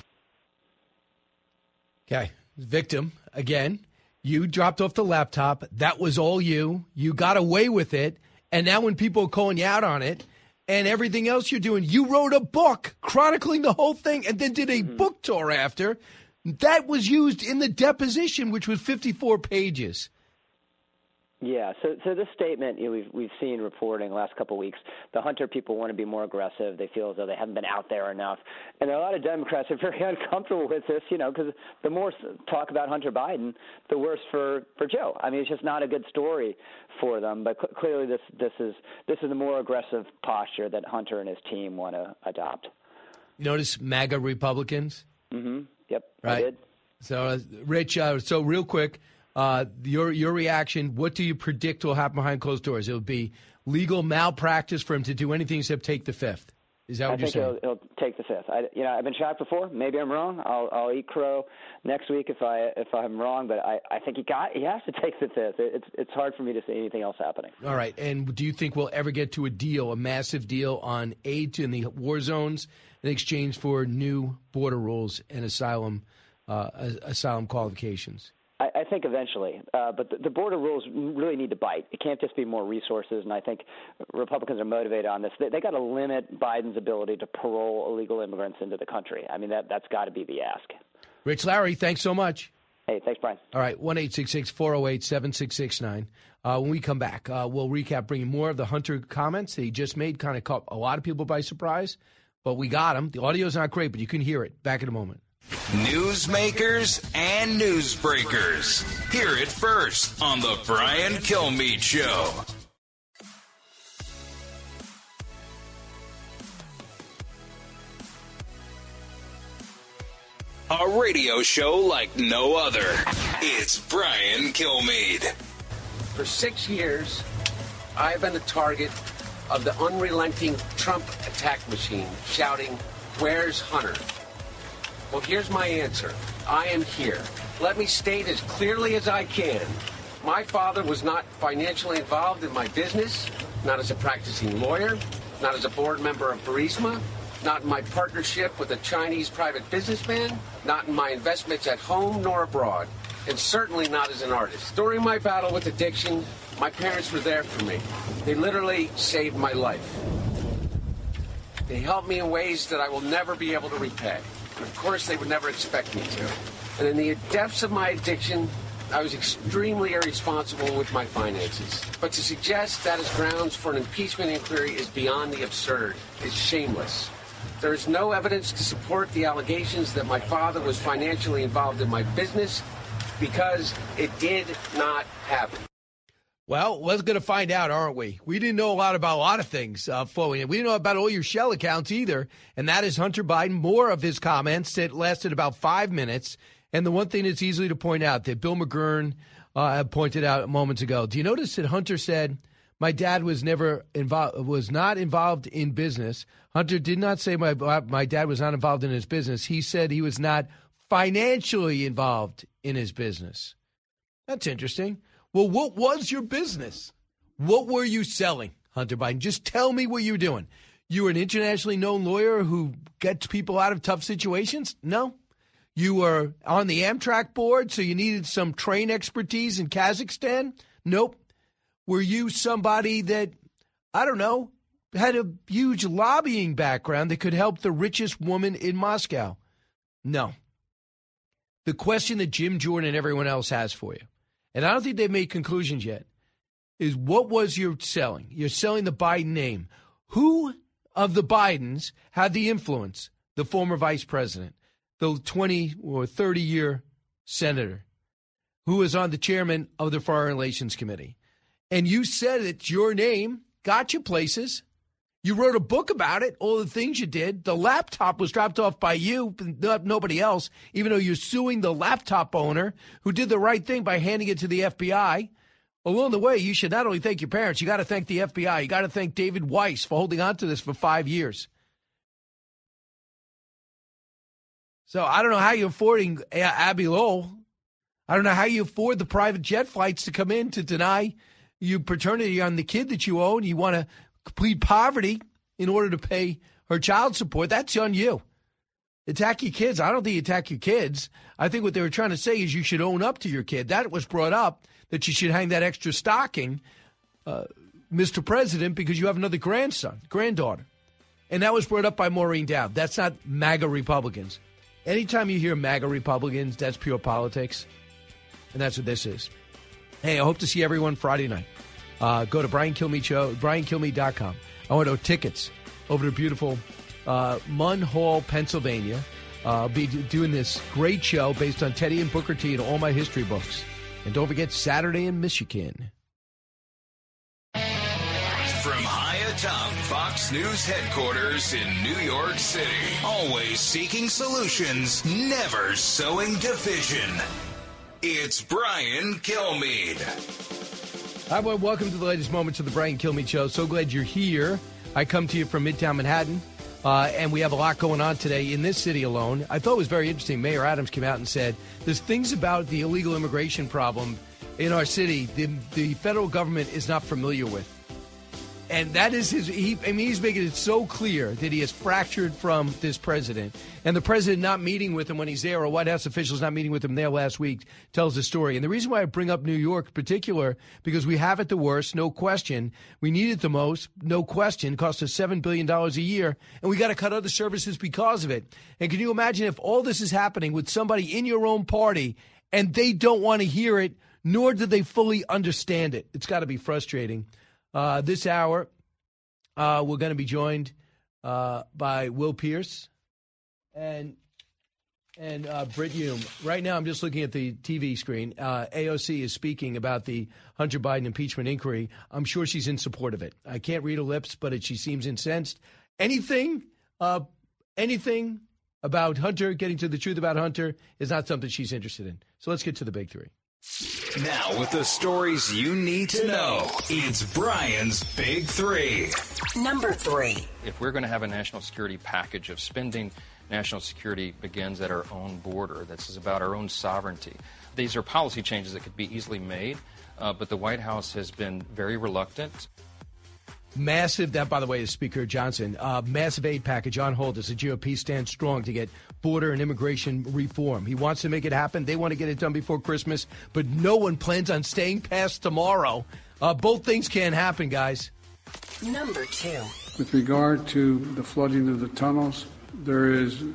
Okay. Victim, again, you dropped off the laptop. That was all you. You got away with it. And now when people are calling you out on it, and everything else you're doing, you wrote a book chronicling the whole thing and then did a book tour after. That was used in the deposition, which was 54 pages. Yeah, so this statement, we've seen reporting the last couple of weeks. The Hunter people want to be more aggressive. They feel as though they haven't been out there enough. And there are a lot of Democrats who are very uncomfortable with this, because the more talk about Hunter Biden, the worse for Joe. I mean, it's just not a good story for them. But clearly this is the more aggressive posture that Hunter and his team want to adopt. Notice MAGA Republicans? Mm-hmm. Yep, right. I did. So, Rich, so real quick, your reaction, what do you predict will happen behind closed doors? It will be legal malpractice for him to do anything except take the fifth. Is that what you're saying? I think he'll take the fifth. I've been shocked before. Maybe I'm wrong. I'll eat crow next week if I'm wrong. But I think he has to take the fifth. It's hard for me to see anything else happening. All right. And do you think we'll ever get to a massive deal on aid in the war zones in exchange for new border rules and asylum qualifications? I think eventually, but the border rules really need to bite. It can't just be more resources, and I think Republicans are motivated on this. They got to limit Biden's ability to parole illegal immigrants into the country. I mean, that's got to be the ask. Rich Lowry, thanks so much. Hey, thanks, Brian. All right, 1-866-408-7669. When we come back, we'll recap, bringing more of the Hunter comments that he just made. Kind of caught a lot of people by surprise, but we got him. The audio's not great, but you can hear it. Back in a moment. Newsmakers and newsbreakers. Hear it first on the Brian Kilmeade Show. A radio show like no other. It's Brian Kilmeade. For 6 years, I've been the target of the unrelenting Trump attack machine, shouting, "Where's Hunter?" Well, here's my answer. I am here. Let me state as clearly as I can. My father was not financially involved in my business, not as a practicing lawyer, not as a board member of Burisma, not in my partnership with a Chinese private businessman, not in my investments at home nor abroad, and certainly not as an artist. During my battle with addiction, my parents were there for me. They literally saved my life. They helped me in ways that I will never be able to repay. Of course, they would never expect me to. And in the depths of my addiction, I was extremely irresponsible with my finances. But to suggest that is grounds for an impeachment inquiry is beyond the absurd. It's shameless. There is no evidence to support the allegations that my father was financially involved in my business because it did not happen. Well, we're going to find out, aren't we? We didn't know a lot about a lot of things. We didn't know about all your shell accounts either. And that is Hunter Biden. More of his comments that lasted about 5 minutes. And the one thing that's easy to point out that Bill McGurn pointed out moments ago. Do you notice that Hunter said, my dad was not involved in business. Hunter did not say my dad was not involved in his business. He said he was not financially involved in his business. That's interesting. Well, what was your business? What were you selling, Hunter Biden? Just tell me what you were doing. You were an internationally known lawyer who gets people out of tough situations? No. You were on the Amtrak board, so you needed some train expertise in Kazakhstan? Nope. Were you somebody that, I don't know, had a huge lobbying background that could help the richest woman in Moscow? No. The question that Jim Jordan and everyone else has for you, and I don't think they've made conclusions yet, is what was you selling? You're selling the Biden name. Who of the Bidens had the influence? The former vice president, the 20 or 30-year senator who was on the chairman of the Foreign Relations Committee. And you said it's your name, got you places. You wrote a book about it, all the things you did. The laptop was dropped off by you, nobody else, even though you're suing the laptop owner who did the right thing by handing it to the FBI. Along the way, you should not only thank your parents, you got to thank the FBI. You got to thank David Weiss for holding on to this for 5 years. So I don't know how you're affording Abby Lowell. I don't know how you afford the private jet flights to come in to deny you paternity on the kid that you own. You want to plead poverty in order to pay her child support. That's on you. Attack your kids. I don't think you attack your kids. I think what they were trying to say is you should own up to your kid. That was brought up, that you should hang that extra stocking, Mr. President, because you have another granddaughter. And that was brought up by Maureen Dowd. That's not MAGA Republicans. Anytime you hear MAGA Republicans, that's pure politics. And that's what this is. Hey, I hope to see everyone Friday night. Go to BrianKilmeade.com. I want to know tickets over to beautiful Munn Hall, Pennsylvania. I'll be doing this great show based on Teddy and Booker T and all my history books. And don't forget Saturday in Michigan. From high atop Fox News headquarters in New York City, always seeking solutions, never sowing division. It's Brian Kilmeade. Hi, everyone. Welcome to the latest moments of the Brian Kilmeade Show. So glad you're here. I come to you from Midtown Manhattan, and we have a lot going on today in this city alone. I thought it was very interesting. Mayor Adams came out and said there's things about the illegal immigration problem in our city the federal government is not familiar with. And that is he's making it so clear that he is fractured from this president. And the president not meeting with him when he's there, or White House officials not meeting with him there last week, tells the story. And the reason why I bring up New York in particular, because we have it the worst, no question. We need it the most, no question. It costs us $7 billion a year. And we got to cut other services because of it. And can you imagine if all this is happening with somebody in your own party and they don't want to hear it, nor do they fully understand it? It's got to be frustrating. This hour, we're going to be joined by Will Pierce and Brit Hume. Right now, I'm just looking at the TV screen. AOC is speaking about the Hunter Biden impeachment inquiry. I'm sure she's in support of it. I can't read her lips, but she seems incensed. Anything about Hunter, getting to the truth about Hunter, is not something she's interested in. So let's get to the big three. Now, with the stories you need to know, it's Brian's Big Three. Number 3. If we're going to have a national security package of spending, national security begins at our own border. This is about our own sovereignty. These are policy changes that could be easily made, but the White House has been very reluctant. Massive, that by the way is Speaker Johnson, massive aid package on hold as the GOP stands strong to get border and immigration reform. He wants to make it happen. They want to get it done before Christmas, but no one plans on staying past tomorrow. Both things can't happen, guys. Number 2. With regard to the flooding of the tunnels, there is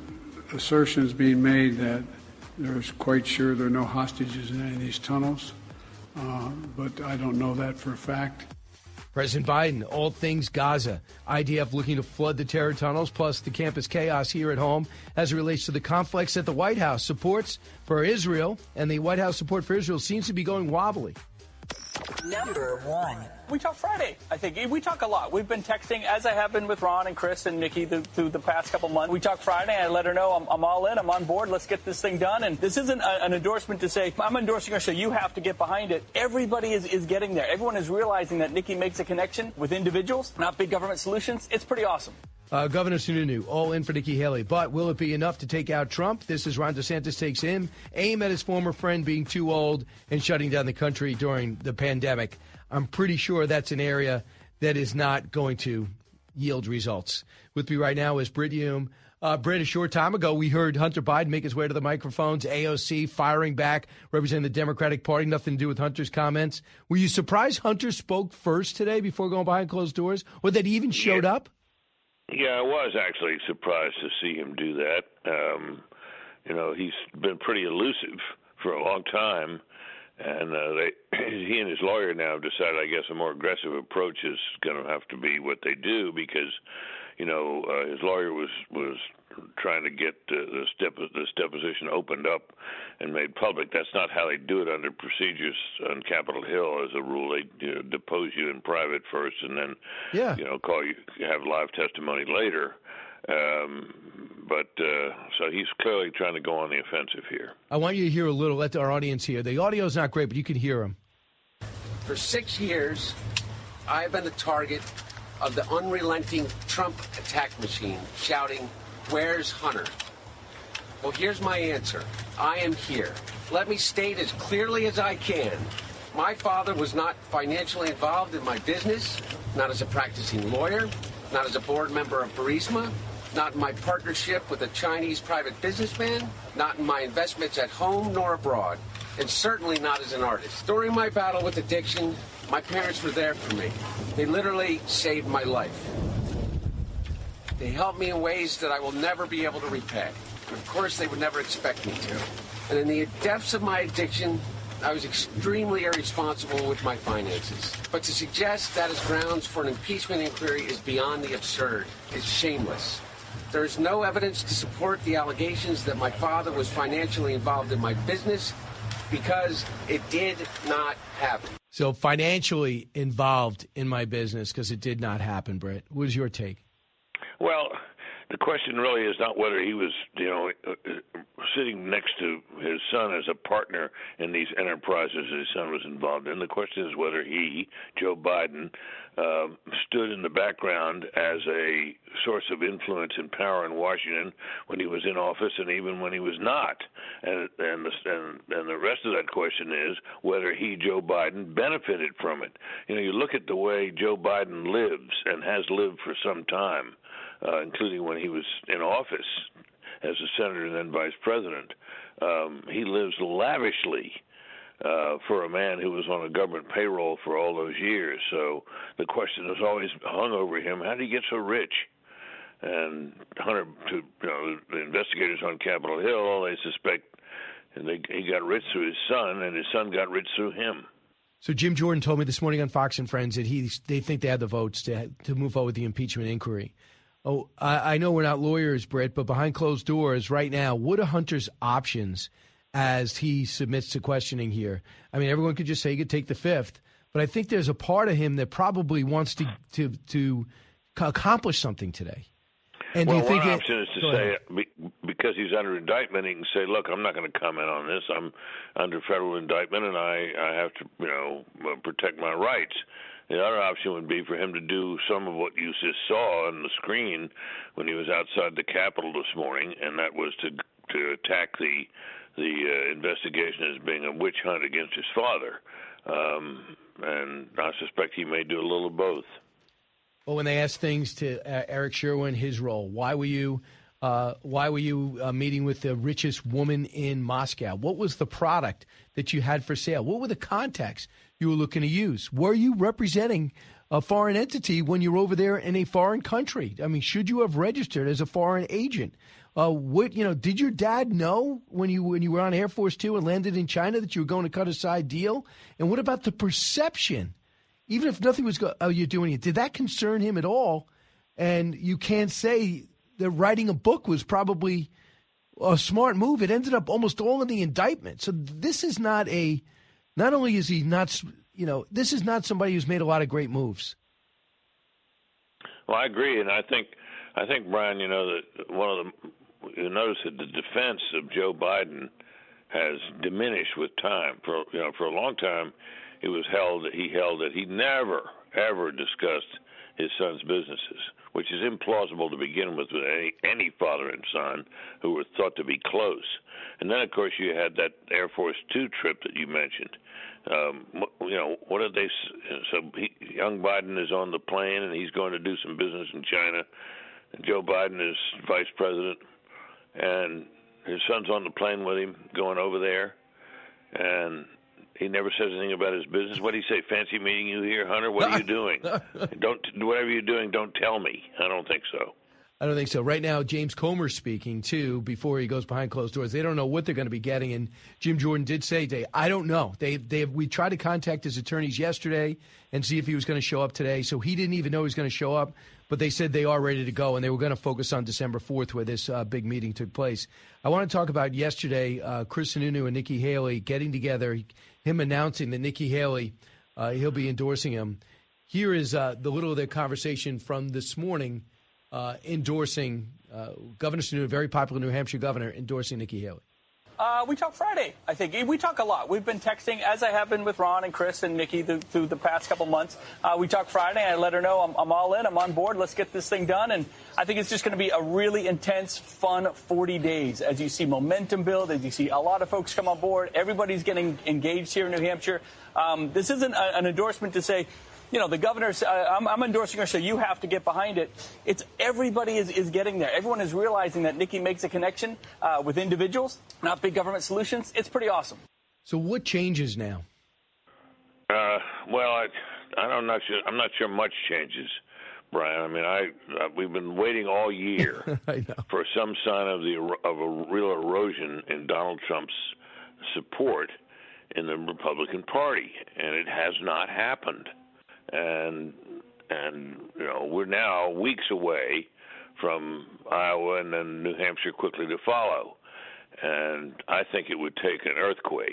assertions being made that there's quite sure there are no hostages in any of these tunnels, but I don't know that for a fact. President Biden, all things Gaza. IDF looking to flood the terror tunnels, plus the campus chaos here at home as it relates to the conflicts that the White House supports for Israel. And the White House support for Israel seems to be going wobbly. Number 1. We talk Friday, I think. We talk a lot. We've been texting, as I have been with Ron and Chris and Nikki through the past couple months. We talk Friday, and I let her know I'm all in. I'm on board. Let's get this thing done. And this isn't an endorsement to say, I'm endorsing her, so you have to get behind it. Everybody is getting there. Everyone is realizing that Nikki makes a connection with individuals, not big government solutions. It's pretty awesome. Governor Sununu, all in for Nikki Haley. But will it be enough to take out Trump? This is Ron DeSantis takes aim at his former friend being too old and shutting down the country during the pandemic. I'm pretty sure that's an area that is not going to yield results. With me right now is Brit Hume. Brit, a short time ago, we heard Hunter Biden make his way to the microphones, AOC firing back, representing the Democratic Party, nothing to do with Hunter's comments. Were you surprised Hunter spoke first today before going behind closed doors, or that he even showed up? Yeah, I was actually surprised to see him do that. He's been pretty elusive for a long time, and he and his lawyer now have decided, I guess, a more aggressive approach is going to have to be what they do because, his lawyer was trying to get this deposition opened up and made public. That's not how they do it under procedures on Capitol Hill. As a rule, they depose you in private first, and then call you have live testimony later. So he's clearly trying to go on the offensive here. I want you to hear a little. Let our audience hear. The audio's not great, but you can hear him. For 6 years, I've been the target of the unrelenting Trump attack machine, shouting, "Where's Hunter?" Well, here's my answer. I am here. Let me state as clearly as I can. My father was not financially involved in my business, not as a practicing lawyer, not as a board member of Burisma, not in my partnership with a Chinese private businessman, not in my investments at home nor abroad, and certainly not as an artist. During my battle with addiction, my parents were there for me. They literally saved my life. They helped me in ways that I will never be able to repay. And of course, they would never expect me to. And in the depths of my addiction, I was extremely irresponsible with my finances. But to suggest that as grounds for an impeachment inquiry is beyond the absurd. It's shameless. There is no evidence to support the allegations that my father was financially involved in my business because it did not happen. So financially involved in my business because it did not happen, Brett. What is your take? Well, the question really is not whether he was, sitting next to his son as a partner in these enterprises his son was involved in. The question is whether he, Joe Biden, stood in the background as a source of influence and power in Washington when he was in office and even when he was not. And the rest of that question is whether he, Joe Biden, benefited from it. You look at the way Joe Biden lives and has lived for some time, including when he was in office as a senator and then vice president. He lives lavishly for a man who was on a government payroll for all those years. So the question has always hung over him, how did he get so rich? And Hunter, the investigators on Capitol Hill, they suspect he got rich through his son, and his son got rich through him. So Jim Jordan told me this morning on Fox and Friends that they think they had the votes to move forward with the impeachment inquiry. Oh, I know we're not lawyers, Brett, but behind closed doors right now, what are Hunter's options as he submits to questioning here? I mean, everyone could just say he could take the fifth, but I think there's a part of him that probably wants to accomplish something today. And well, do you think one option is to say, because he's under indictment, he can say, look, I'm not going to comment on this. I'm under federal indictment, and I have to, protect my rights. The other option would be for him to do some of what you just saw on the screen when he was outside the Capitol this morning, and that was to attack the investigation as being a witch hunt against his father. And I suspect he may do a little of both. Well, when they asked things to Eric Sherwin, his role, why were you meeting with the richest woman in Moscow? What was the product that you had for sale? What were the contacts you were looking to use? Were you representing a foreign entity when you're over there in a foreign country? I mean, should you have registered as a foreign agent? Did your dad know when you were on Air Force Two and landed in China that you were going to cut a side deal? And what about the perception? Even if nothing was you're doing it. Did that concern him at all? And you can't say that writing a book was probably a smart move. It ended up almost all in the indictment. So this is not only is he not, this is not somebody who's made a lot of great moves. Well, I agree. And I think, Brian, that you notice that the defense of Joe Biden has diminished with time. For a long time, it was held that he never, ever discussed his son's businesses, which is implausible to begin with any father and son who were thought to be close. And then, of course, you had that Air Force Two trip that you mentioned. What did they? So young Biden is on the plane and he's going to do some business in China. And Joe Biden is vice president, and his son's on the plane with him going over there, and he never says anything about his business. What do you say? Fancy meeting you here, Hunter? What are you doing? Whatever you're doing, don't tell me. I don't think so. I don't think so. Right now, James Comer's speaking, too, before he goes behind closed doors. They don't know what they're going to be getting. And Jim Jordan did say, I don't know. We tried to contact his attorneys yesterday and see if he was going to show up today. So he didn't even know he was going to show up. But they said they are ready to go, and they were going to focus on December 4th where this big meeting took place. I want to talk about yesterday, Chris Sununu and Nikki Haley getting together, him announcing that Nikki Haley, he'll be endorsing him. Here is the little of their conversation from this morning. Endorsing Governor Sununu, a very popular New Hampshire governor, endorsing Nikki Haley. We talked Friday, I think. We talk a lot. We've been texting, as I have been with Ron and Chris and Nikki through the past couple months. We talked Friday. I let her know I'm all in. I'm on board. Let's get this thing done. And I think it's just going to be a really intense, fun 40 days as you see momentum build, as you see a lot of folks come on board. Everybody's getting engaged here in New Hampshire. This isn't an endorsement to say, the governor, I'm endorsing her, so you have to get behind it. It's everybody is getting there. Everyone is realizing that Nikki makes a connection with individuals, not big government solutions. It's pretty awesome. So what changes now? I'm not sure much changes, Brian. I mean, we've been waiting all year for some sign of a real erosion in Donald Trump's support in the Republican Party, and it has not happened. And we're now weeks away from Iowa and then New Hampshire quickly to follow. And I think it would take an earthquake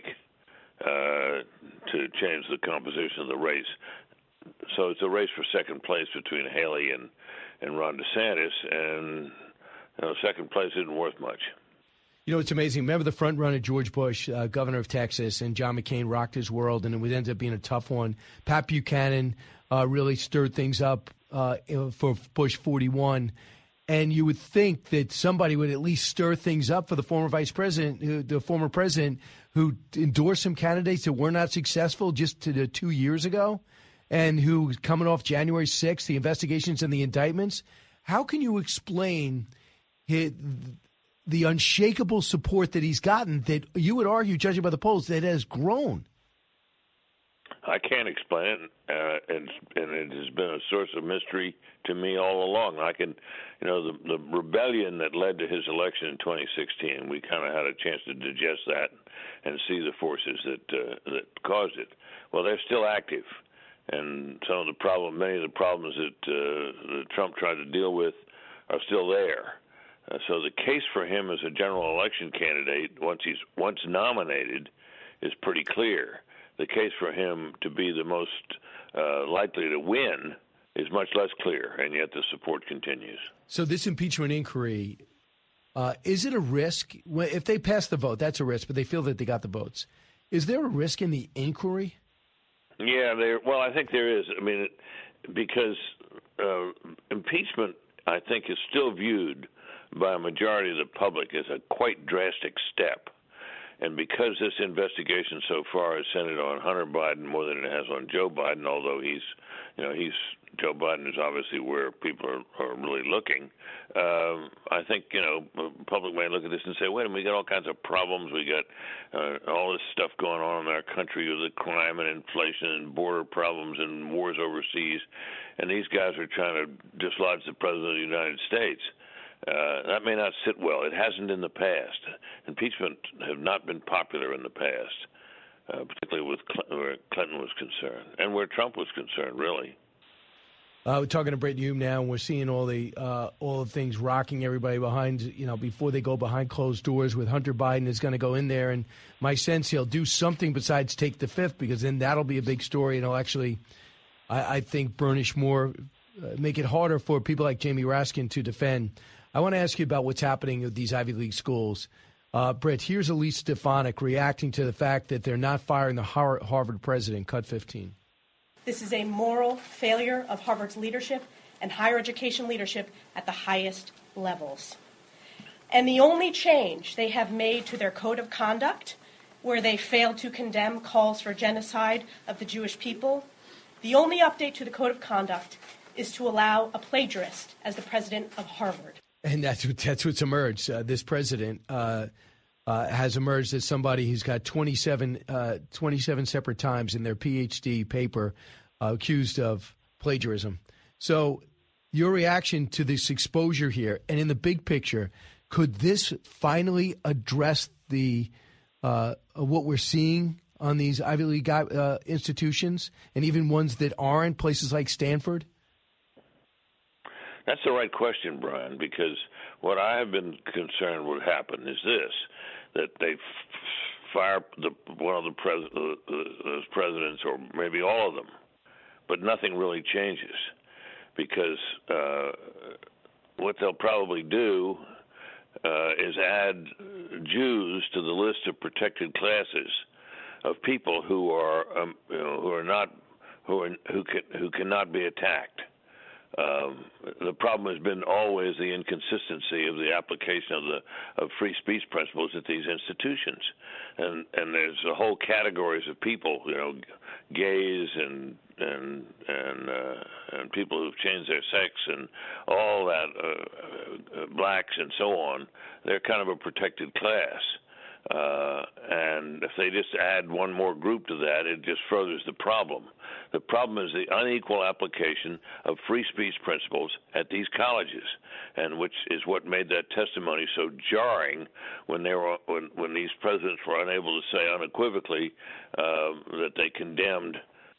to change the composition of the race. So it's a race for second place between Haley and Ron DeSantis, and second place isn't worth much. It's amazing. Remember the front runner, George Bush, governor of Texas, and John McCain rocked his world, and it would end up being a tough one. Pat Buchanan really stirred things up for Bush 41. And you would think that somebody would at least stir things up for the former vice president, the former president, who endorsed some candidates that were not successful just 2 years ago, and who, coming off January 6th, the investigations and the indictments. How can you explain the unshakable support that he's gotten that you would argue, judging by the polls, that has grown? I can't explain it, and it has been a source of mystery to me all along. The rebellion that led to his election in 2016, we kind of had a chance to digest that and see the forces that caused it. Well, they're still active, and many of the problems that Trump tried to deal with are still there. So the case for him as a general election candidate, once nominated, is pretty clear. The case for him to be the most likely to win is much less clear, and yet the support continues. So this impeachment inquiry, is it a risk? If they pass the vote, that's a risk, but they feel that they got the votes. Is there a risk in the inquiry? Yeah, I think there is. I mean, because impeachment, I think, is still viewed by a majority of the public as a quite drastic step. And because this investigation so far has centered on Hunter Biden more than it has on Joe Biden, although Joe Biden is obviously where people are really looking. I think, the public may look at this and say, wait a minute, we got all kinds of problems. We got all this stuff going on in our country with the crime and inflation and border problems and wars overseas. And these guys are trying to dislodge the President of the United States. That may not sit well. It hasn't in the past. Impeachment have not been popular in the past, particularly where Clinton was concerned and where Trump was concerned, really. We're talking to Brit Hume now, and we're seeing all the things rocking everybody behind, before they go behind closed doors with Hunter Biden is going to go in there. And my sense he'll do something besides take the fifth, because then that'll be a big story, and it'll actually, I think, burnish more, make it harder for people like Jamie Raskin to defend. I want to ask you about what's happening with these Ivy League schools. Britt, here's Elise Stefanik reacting to the fact that they're not firing the Harvard president, cut 15. This is a moral failure of Harvard's leadership and higher education leadership at the highest levels. And the only change they have made to their code of conduct, where they failed to condemn calls for genocide of the Jewish people, the only update to the code of conduct is to allow a plagiarist as the president of Harvard. And that's what's emerged. This president has emerged as somebody who's got 27 separate times in their PhD paper accused of plagiarism. So your reaction to this exposure here, and in the big picture, could this finally address the what we're seeing on these Ivy League institutions, and even ones that aren't, places like Stanford? That's the right question, Brian, because what I have been concerned would happen is this, that they fire one of those presidents, or maybe all of them, but nothing really changes, because what they'll probably do is add Jews to the list of protected classes of people who cannot be attacked. The problem has been always the inconsistency of the application of free speech principles at these institutions, and there's a whole categories of people, gays and people who've changed their sex and all that, blacks and so on. They're kind of a protected class. And if they just add one more group to that, it just furthers the problem. The problem is the unequal application of free speech principles at these colleges, and which is what made that testimony so jarring when these presidents were unable to say unequivocally that they condemned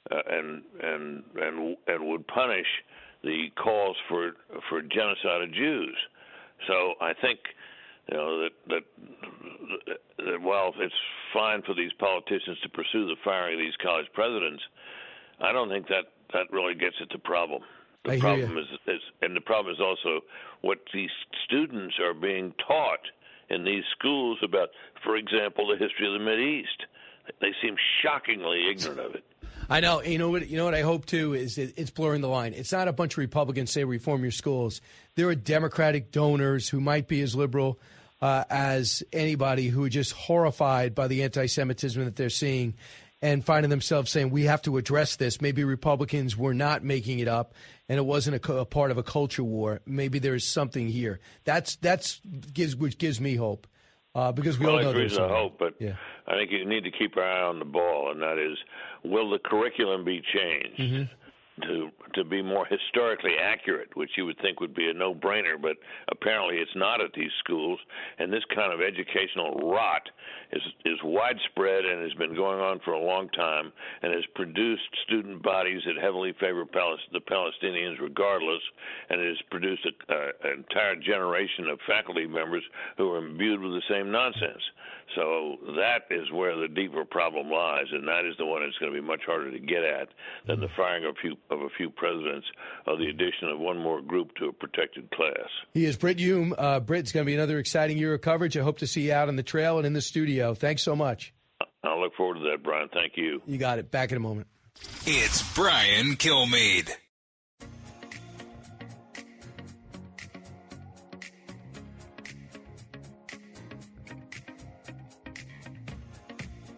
and would punish the calls for genocide of Jews. So I think that while it's fine for these politicians to pursue the firing of these college presidents, I don't think that really gets at the problem. The problem is also what these students are being taught in these schools about, for example, the history of the Mideast. They seem shockingly ignorant of it. I know. You know what I hope, too, is it's blurring the line. It's not a bunch of Republicans say reform your schools. There are Democratic donors who might be as liberal as anybody, who are just horrified by the anti-Semitism that they're seeing and finding themselves saying, we have to address this. Maybe Republicans were not making it up and it wasn't a part of a culture war. Maybe there is something here. Which gives me hope. Because we all know there's a hope, but yeah. I think you need to keep our eye on the ball, and that is, will the curriculum be changed to be more historically accurate, which you would think would be a no-brainer, but apparently it's not at these schools, and this kind of educational rot is widespread and has been going on for a long time and has produced student bodies that heavily favor the Palestinians regardless, and it has produced an entire generation of faculty members who are imbued with the same nonsense. So that is where the deeper problem lies, and that is the one that's going to be much harder to get at than the firing of a few presidents or the addition of one more group to a protected class. He is Brit Hume. Brit, it's going to be another exciting year of coverage. I hope to see you out on the trail and in the studio. Thanks so much. I'll look forward to that, Brian. Thank you. You got it. Back in a moment. It's Brian Kilmeade.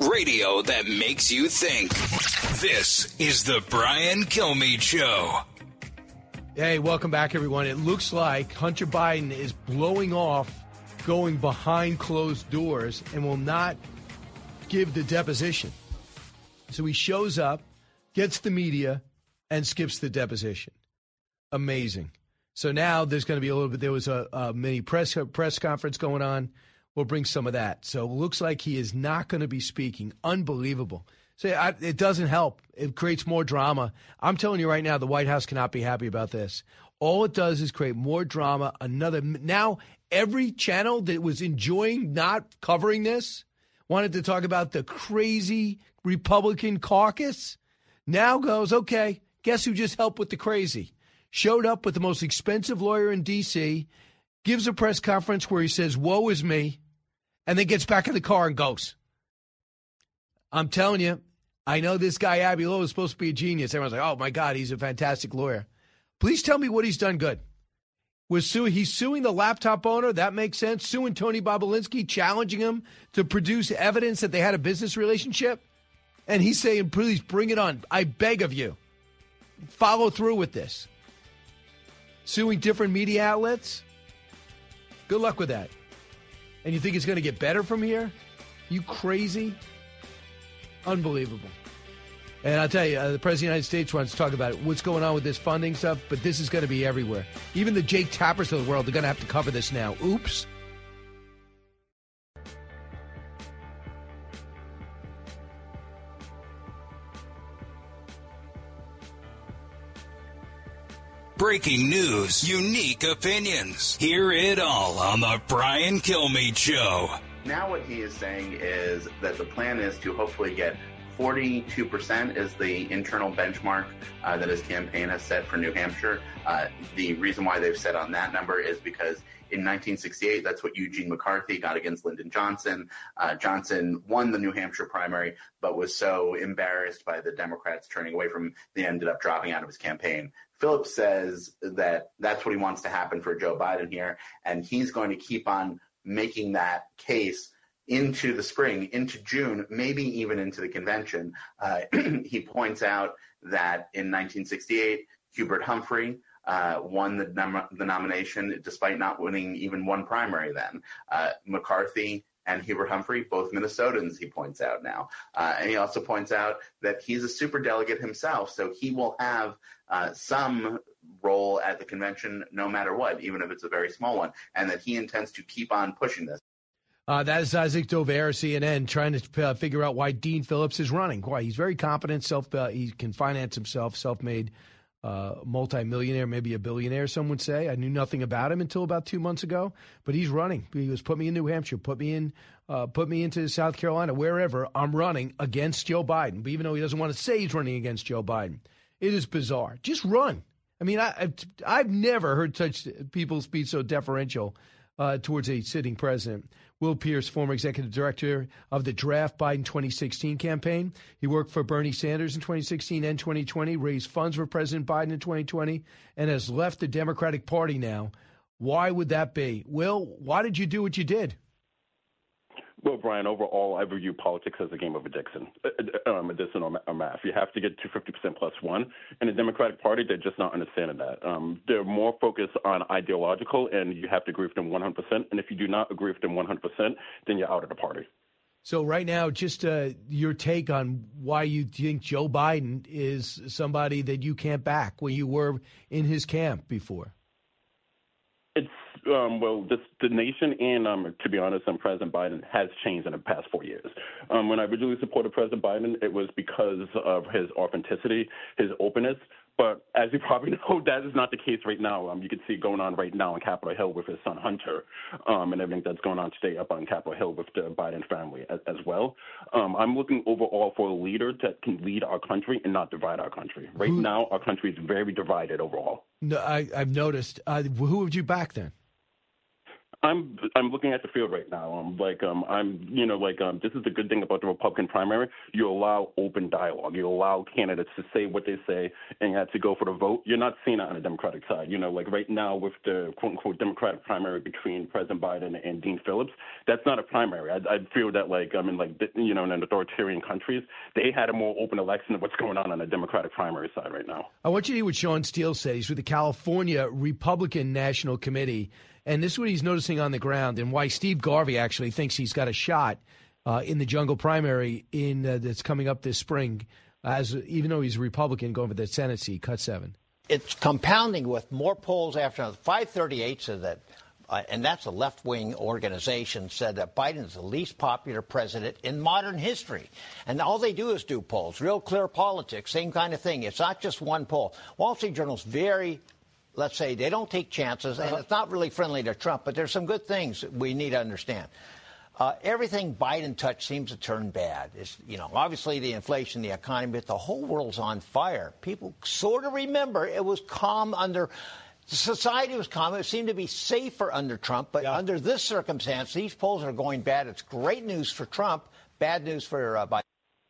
Radio that makes you think. This is the Brian Kilmeade Show. Hey, welcome back, everyone. It looks like Hunter Biden is blowing off, going behind closed doors, and will not give the deposition. So he shows up, gets the media, and skips the deposition. Amazing. So now there's going to be a little bit, there was a mini press conference going on. We'll bring some of that. So it looks like he is not going to be speaking. Unbelievable. So it doesn't help. It creates more drama. I'm telling you right now, the White House cannot be happy about this. All it does is create more drama. Now every channel that was enjoying not covering this wanted to talk about the crazy Republican caucus. Now goes, okay, guess who just helped with the crazy? Showed up with the most expensive lawyer in D.C., gives a press conference where he says, woe is me, and then gets back in the car and goes. I'm telling you, I know this guy, Abby Lowe, is supposed to be a genius. Everyone's like, oh, my God, he's a fantastic lawyer. Please tell me what he's done good. He's suing the laptop owner. That makes sense. Suing Tony Bobulinski, challenging him to produce evidence that they had a business relationship. And he's saying, please bring it on. I beg of you. Follow through with this. Suing different media outlets. Good luck with that. And you think it's going to get better from here? You crazy? Unbelievable. And I'll tell you, the President of the United States wants to talk about what's going on with this funding stuff, but this is going to be everywhere. Even the Jake Tappers of the world are going to have to cover this now. Oops. Breaking news, unique opinions. Hear it all on the Brian Kilmeade Show. Now what he is saying is that the plan is to hopefully get 42% is the internal benchmark that his campaign has set for New Hampshire. The reason why they've set on that number is because in 1968, that's what Eugene McCarthy got against Lyndon Johnson. Johnson won the New Hampshire primary, but was so embarrassed by the Democrats turning away from him, they ended up dropping out of his campaign. Phillips says that that's what he wants to happen for Joe Biden here, and he's going to keep on making that case into the spring, into June, maybe even into the convention. He points out that in 1968, Hubert Humphrey won the nomination despite not winning even one primary then. McCarthy and Hubert Humphrey, both Minnesotans, he points out now. And he also points out that he's a superdelegate himself, so he will have some role at the convention no matter what, even if it's a very small one, and that he intends to keep on pushing this. That is Isaac Dover, CNN, trying to figure out why Dean Phillips is running. Why he's very competent, he can finance himself, self-made multi-millionaire, maybe a billionaire, some would say. I knew nothing about him until about 2 months ago, but he's running. He goes, put me in New Hampshire, put me into South Carolina, wherever. I'm running against Joe Biden, but even though he doesn't want to say he's running against Joe Biden. It is bizarre. Just run. I mean, I've never heard such people speak so deferential towards a sitting president. Will Pierce, former executive director of the Draft Biden 2016 campaign. He worked for Bernie Sanders in 2016 and 2020, raised funds for President Biden in 2020, and has left the Democratic Party now. Why would that be? Will, why did you do what you did? Well, Brian, overall, I view politics as a game of addition or math. You have to get to 50% plus one. And the Democratic Party, they're just not understanding that. They're more focused on ideological, and you have to agree with them 100%. And if you do not agree with them 100%, then you're out of the party. So right now, just your take on why you think Joe Biden is somebody that you can't back when you were in his camp before. It's the nation and, to be honest, President Biden has changed in the past 4 years. When I originally supported President Biden, it was because of his authenticity, his openness. But as you probably know, that is not the case right now. You can see it going on right now on Capitol Hill with his son Hunter, and everything that's going on today up on Capitol Hill with the Biden family as well. I'm looking overall for a leader that can lead our country and not divide our country. Right now, our country is very divided overall. No, I've noticed. Who would you back then? I'm looking at the field right now. This is the good thing about the Republican primary. You allow open dialogue. You allow candidates to say what they say and to go for the vote. You're not seeing that on the Democratic side. Right now with the quote unquote Democratic primary between President Biden and Dean Phillips, that's not a primary. I feel that in authoritarian countries, they had a more open election of what's going on the Democratic primary side right now. I want you to hear what Sean Steele said. He's with the California Republican National Committee. And this is what he's noticing on the ground and why Steve Garvey actually thinks he's got a shot in the jungle primary that's coming up this spring, even though he's a Republican going for the Senate seat, cut 7. It's compounding with more polls after 538 said that, and that's a left-wing organization, said that Biden is the least popular president in modern history. And all they do is do polls, Real Clear Politics, same kind of thing. It's not just one poll. Wall Street Journal's very... Let's say they don't take chances, and it's not really friendly to Trump, but there's some good things we need to understand. Everything Biden touched seems to turn bad. It's, obviously the inflation, the economy, but the whole world's on fire. People sort of remember it was calm under, society was calm. It seemed to be safer under Trump, but under this circumstance, these polls are going bad. It's great news for Trump, bad news for Biden.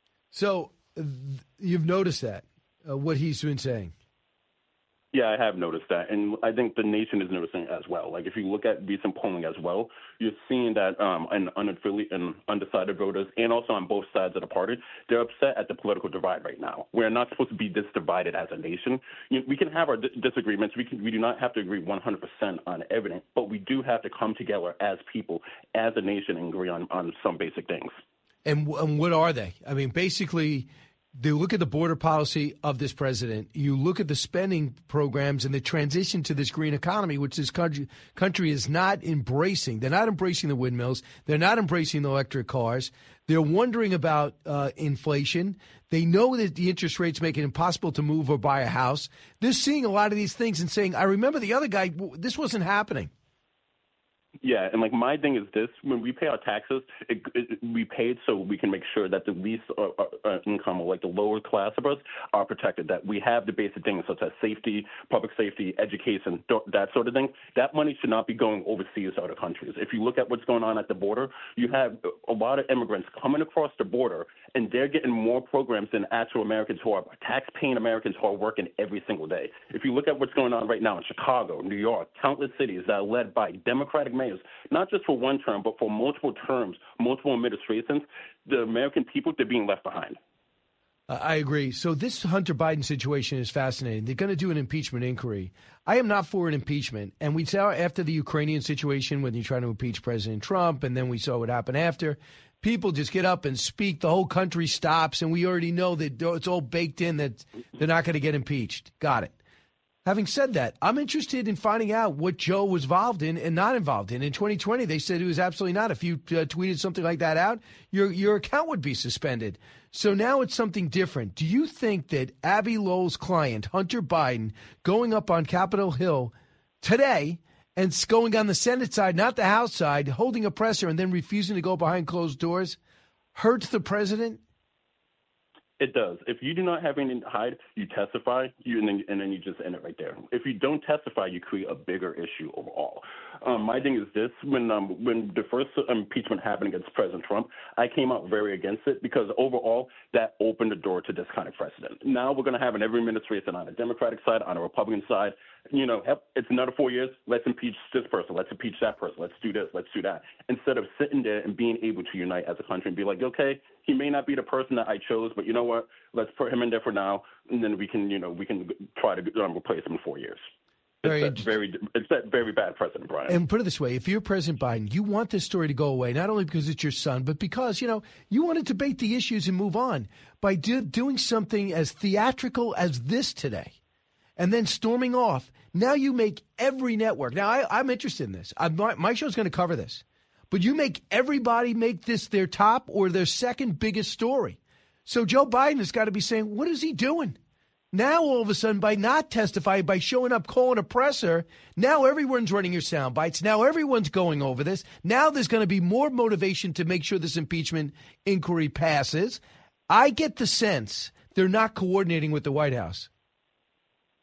So you've noticed that, what he's been saying. Yeah, I have noticed that, and I think the nation is noticing it as well. If you look at recent polling as well, you're seeing that in unaffiliated and undecided voters, and also on both sides of the party, they're upset at the political divide right now. We're not supposed to be this divided as a nation. We can have our disagreements. We do not have to agree 100% on everything, but we do have to come together as people, as a nation, and agree on some basic things. And what are they? I mean, basically, they look at the border policy of this president. You look at the spending programs and the transition to this green economy, which this country is not embracing. They're not embracing the windmills. They're not embracing the electric cars. They're wondering about inflation. They know that the interest rates make it impossible to move or buy a house. They're seeing a lot of these things and saying, I remember the other guy, this wasn't happening. Yeah, and my thing is this: when we pay our taxes, we pay it so we can make sure that the least income, or the lower class of us, are protected. That we have the basic things such as safety, public safety, education, that sort of thing. That money should not be going overseas to other countries. If you look at what's going on at the border, you have a lot of immigrants coming across the border, and they're getting more programs than actual Americans who are tax-paying Americans who are working every single day. If you look at what's going on right now in Chicago, New York, countless cities that are led by Democratic mayors, not just for one term, but for multiple terms, multiple administrations, the American people, they're being left behind. I agree. So this Hunter Biden situation is fascinating. They're going to do an impeachment inquiry. I am not for an impeachment. And we saw after the Ukrainian situation when you're trying to impeach President Trump, and then we saw what happened after. People just get up and speak. The whole country stops, and we already know that it's all baked in that they're not going to get impeached. Got it. Having said that, I'm interested in finding out what Joe was involved in and not involved in. In 2020, they said it was absolutely not. If you tweeted something like that out, your account would be suspended. So now it's something different. Do you think that Abby Lowell's client, Hunter Biden, going up on Capitol Hill today and going on the Senate side, not the House side, holding a presser and then refusing to go behind closed doors, hurts the president? It does. If you do not have anything to hide, you testify, and then you just end it right there. If you don't testify, you create a bigger issue overall. My thing is this: when the first impeachment happened against President Trump, I came out very against it because overall that opened the door to this kind of precedent. Now we're going to have in every administration on the Democratic side, on the Republican side, it's another 4 years. Let's impeach this person. Let's impeach that person. Let's do this. Let's do that. Instead of sitting there and being able to unite as a country and be like, okay, he may not be the person that I chose, but you know what? Let's put him in there for now, and then we can try to replace him in 4 years. It's that very bad precedent, Brian. And put it this way, if you're President Biden, you want this story to go away, not only because it's your son, but because, you want to debate the issues and move on. By doing something as theatrical as this today and then storming off, now you make every network. Now, I'm interested in this. My show's going to cover this. But you make everybody make this their top or their second biggest story. So Joe Biden has got to be saying, what is he doing? Now, all of a sudden, by not testifying, by showing up, calling a presser, now everyone's running your sound bites. Now everyone's going over this. Now there's going to be more motivation to make sure this impeachment inquiry passes. I get the sense they're not coordinating with the White House.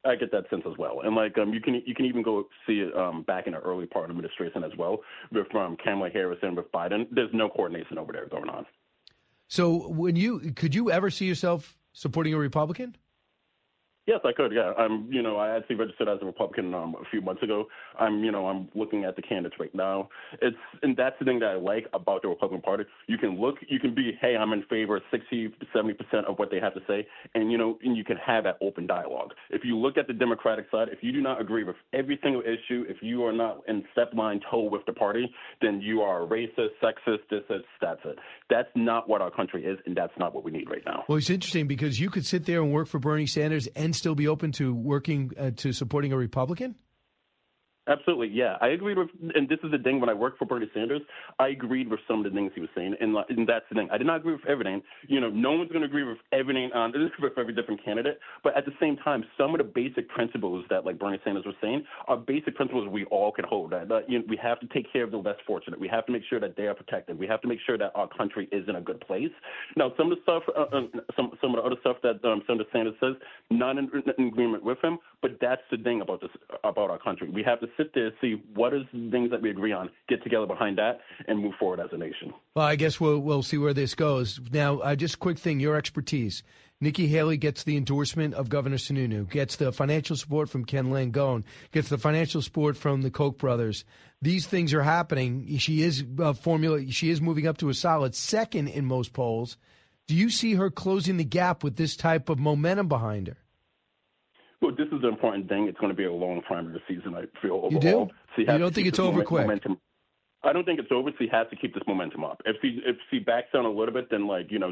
I get that sense as well. And like you can even go see it back in the early part of the administration as well with Kamala Harris and with Biden. There's no coordination over there going on. So could you ever see yourself supporting a Republican? Yes, I could. Yeah, I actually registered as a Republican a few months ago. I'm looking at the candidates right now. And that's the thing that I like about the Republican Party. You can be, hey, I'm in favor of 60-70% of what they have to say, and you can have that open dialogue. If you look at the Democratic side, if you do not agree with every single issue, if you are not in step line toe with the party, then you are a racist, sexist. That's it. That's not what our country is, and that's not what we need right now. Well, it's interesting because you could sit there and work for Bernie Sanders and still be open to working to supporting a Republican? Absolutely, yeah. I agreed with, and this is the thing, when I worked for Bernie Sanders, I agreed with some of the things he was saying, and that's the thing. I did not agree with everything. No one's going to agree with everything with every different candidate, but at the same time, some of the basic principles that, like Bernie Sanders was saying, are basic principles we all can hold. We have to take care of the less fortunate. We have to make sure that they are protected. We have to make sure that our country is in a good place. Now, some of the stuff, some of the other stuff that Senator Sanders says, not in agreement with him, but that's the thing about our country. We have to sit there, see what is the things that we agree on, get together behind that, and move forward as a nation. Well, I guess we'll see where this goes. Now, just a quick thing, your expertise. Nikki Haley gets the endorsement of Governor Sununu, gets the financial support from Ken Langone, gets the financial support from the Koch brothers. These things are happening. She is moving up to a solid second in most polls. Do you see her closing the gap with this type of momentum behind her? Well, this is the important thing. It's going to be a long primary season, I feel, overall. You do? So you don't think it's over quick? Momentum. I don't think it's over. So he has to keep this momentum up. If he backs down a little bit, then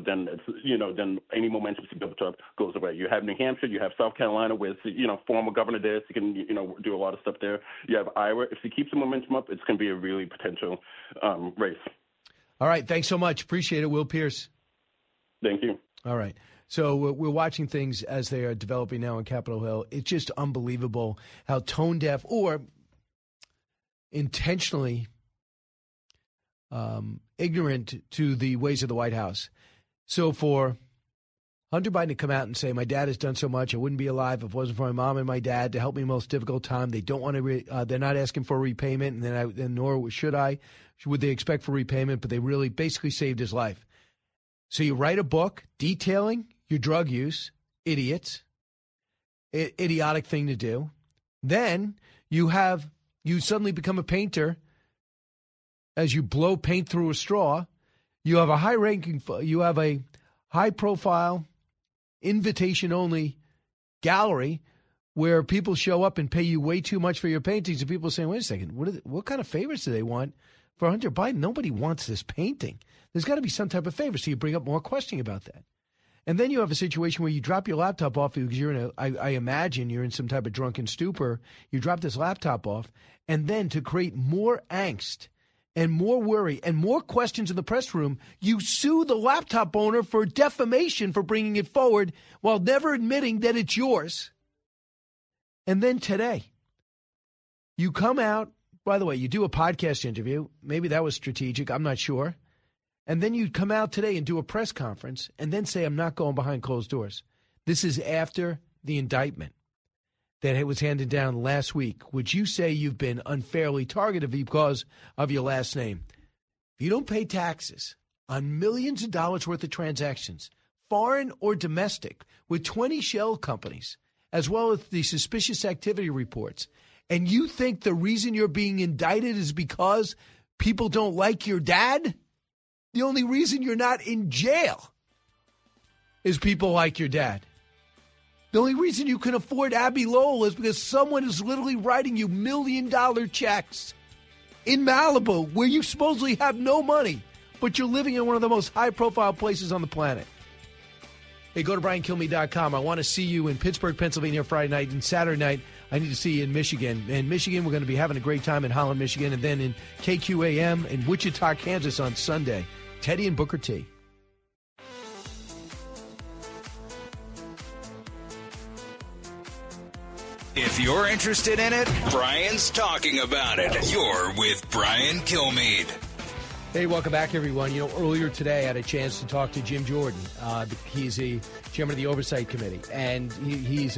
then any momentum he built up goes away. You have New Hampshire, you have South Carolina, with former governor there, so he can do a lot of stuff there. You have Iowa. If he keeps the momentum up, it's going to be a really potential race. All right, thanks so much. Appreciate it, Will Pierce. Thank you. All right. So we're watching things as they are developing now on Capitol Hill. It's just unbelievable how tone deaf or intentionally ignorant to the ways of the White House. So for Hunter Biden to come out and say, my dad has done so much, I wouldn't be alive if it wasn't for my mom and my dad to help me in the most difficult time. They don't want to, they're not asking for repayment, and nor should I. Would they expect for repayment? But they really basically saved his life. So you write a book detailing your drug use, idiotic thing to do. Then you suddenly become a painter as you blow paint through a straw. You have a high-profile, invitation-only gallery where people show up and pay you way too much for your paintings, and people are saying, wait a second, what kind of favors do they want for Hunter Biden? Nobody wants this painting. There's got to be some type of favor, so you bring up more questioning about that. And then you have a situation where you drop your laptop off because I imagine you're in some type of drunken stupor. You drop this laptop off, and then to create more angst and more worry and more questions in the press room, you sue the laptop owner for defamation for bringing it forward while never admitting that it's yours. And then today, you come out, by the way, you do a podcast interview. Maybe that was strategic. I'm not sure. And then you come out today and do a press conference and then say, I'm not going behind closed doors. This is after the indictment that was handed down last week, which you say you've been unfairly targeted because of your last name. If you don't pay taxes on millions of dollars worth of transactions, foreign or domestic, with 20 shell companies, as well as the suspicious activity reports, and you think the reason you're being indicted is because people don't like your dad? The only reason you're not in jail is people like your dad. The only reason you can afford Abby Lowell is because someone is literally writing you $1 million checks in Malibu where you supposedly have no money, but you're living in one of the most high-profile places on the planet. Hey, go to BrianKilmeade.com. I want to see you in Pittsburgh, Pennsylvania Friday night, and Saturday night I need to see you in Michigan. In Michigan, we're going to be having a great time in Holland, Michigan, and then in KQAM in Wichita, Kansas on Sunday. Teddy and Booker T. If you're interested in it, Brian's talking about it. You're with Brian Kilmeade. Hey, welcome back, everyone. Earlier today I had a chance to talk to Jim Jordan. He's the chairman of the Oversight Committee, and he's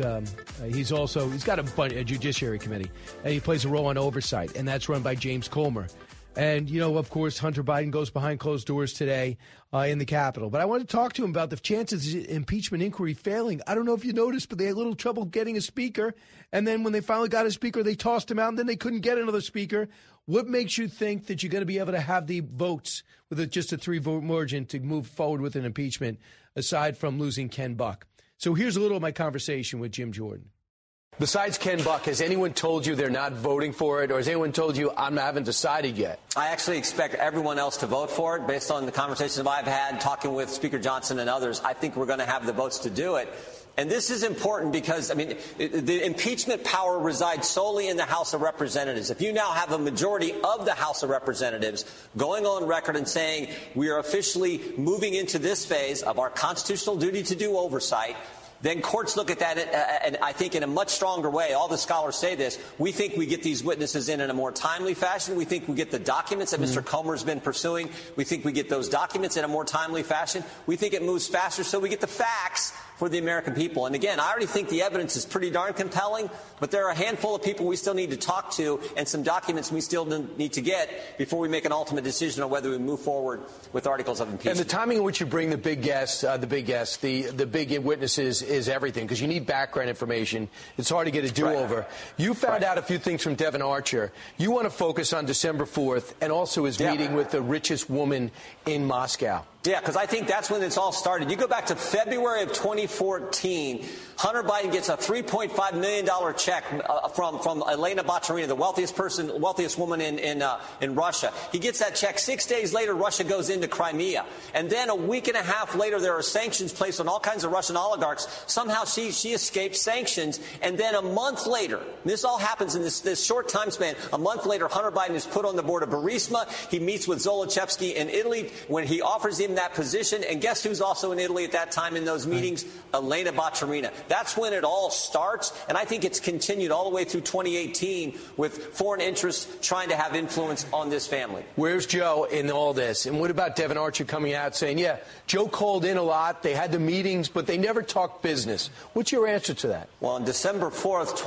got a Judiciary Committee, and he plays a role on Oversight, and that's run by James Comer. And, of course, Hunter Biden goes behind closed doors today in the Capitol. But I want to talk to him about the chances of impeachment inquiry failing. I don't know if you noticed, but they had a little trouble getting a speaker. And then when they finally got a speaker, they tossed him out, and then they couldn't get another speaker. What makes you think that you're going to be able to have the votes with just a 3-vote margin to move forward with an impeachment, aside from losing Ken Buck? So here's a little of my conversation with Jim Jordan. Besides Ken Buck, has anyone told you they're not voting for it, or has anyone told you I haven't decided yet? I actually expect everyone else to vote for it based on the conversations I've had, talking with Speaker Johnson and others. I think we're going to have the votes to do it. And this is important because, the impeachment power resides solely in the House of Representatives. If you now have a majority of the House of Representatives going on record and saying we are officially moving into this phase of our constitutional duty to do oversight, then courts look at that, and I think in a much stronger way. All the scholars say this. We think we get these witnesses in a more timely fashion. We think we get the documents that Mr. Comer's been pursuing. We think we get those documents in a more timely fashion. We think it moves faster so we get the facts for the American people. And again, I already think the evidence is pretty darn compelling, but there are a handful of people we still need to talk to and some documents we still need to get before we make an ultimate decision on whether we move forward with articles of impeachment. And the timing in which you bring the big guests, the big witnesses is everything, because you need background information. It's hard to get a do-over. Right. You found out a few things from Devon Archer. You want to focus on December 4th and also his meeting with the richest woman in Moscow. Yeah, because I think that's when it's all started. You go back to February of 2014, Hunter Biden gets a $3.5 million check from Elena Baturina, the wealthiest woman in Russia. He gets that check. 6 days later, Russia goes into Crimea. And then a week and a half later, there are sanctions placed on all kinds of Russian oligarchs. Somehow she escapes sanctions. And then a month later, this all happens in this short time span. A month later, Hunter Biden is put on the board of Burisma. He meets with Zolochevsky in Italy when he offers him that position. And guess who's also in Italy at that time in those meetings? Elena Baturina. That's when it all starts. And I think it's continued all the way through 2018 with foreign interests trying to have influence on this family. Where's Joe in all this? And what about Devon Archer coming out saying, yeah, Joe called in a lot. They had the meetings, but they never talked business. What's your answer to that? Well, on December 4th,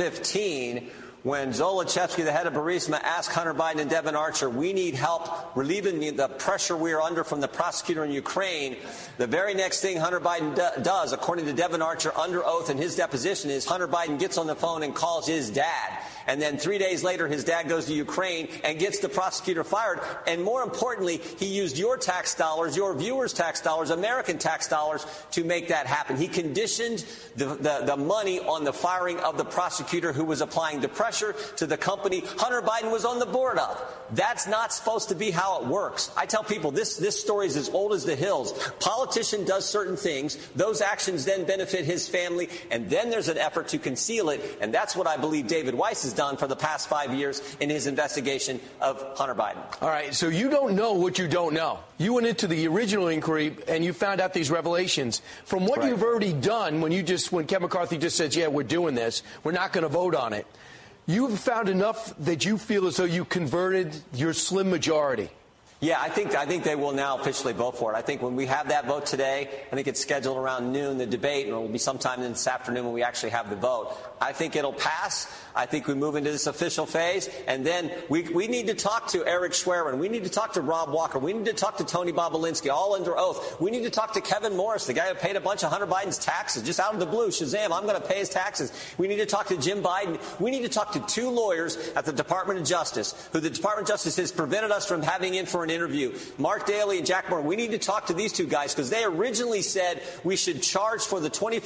2015, when Zolochevsky, the head of Burisma, asked Hunter Biden and Devon Archer, we need help relieving the pressure we are under from the prosecutor in Ukraine, the very next thing Hunter Biden does, according to Devon Archer under oath in his deposition, is Hunter Biden gets on the phone and calls his dad. And then 3 days later, his dad goes to Ukraine and gets the prosecutor fired. And more importantly, he used your tax dollars, your viewers' tax dollars, American tax dollars to make that happen. He conditioned the money on the firing of the prosecutor who was applying the pressure to the company Hunter Biden was on the board of. That's not supposed to be how it works. I tell people this story is as old as the hills. Politician does certain things. Those actions then benefit his family. And then there's an effort to conceal it. And that's what I believe David Weiss has done for the past 5 years in his investigation of Hunter Biden. All right, so you don't know what you don't know. You went into the original inquiry and you found out these revelations. From what you've already done, when Kevin McCarthy just says, yeah, we're doing this, we're not going to vote on it, you've found enough that you feel as though you converted your slim majority. Yeah, I think they will now officially vote for it. I think when we have that vote today, I think it's scheduled around noon, the debate, and it will be sometime this afternoon when we actually have the vote. I think it'll pass. I think we move into this official phase, and then we need to talk to Eric Schwerin. We need to talk to Rob Walker. We need to talk to Tony Bobolinsky, all under oath. We need to talk to Kevin Morris, the guy who paid a bunch of Hunter Biden's taxes, just out of the blue. Shazam, I'm going to pay his taxes. We need to talk to Jim Biden. We need to talk to 2 lawyers at the Department of Justice, who the Department of Justice has prevented us from having in for an interview. Mark Daly and Jack Moore. We need to talk to these 2 guys because they originally said we should charge for the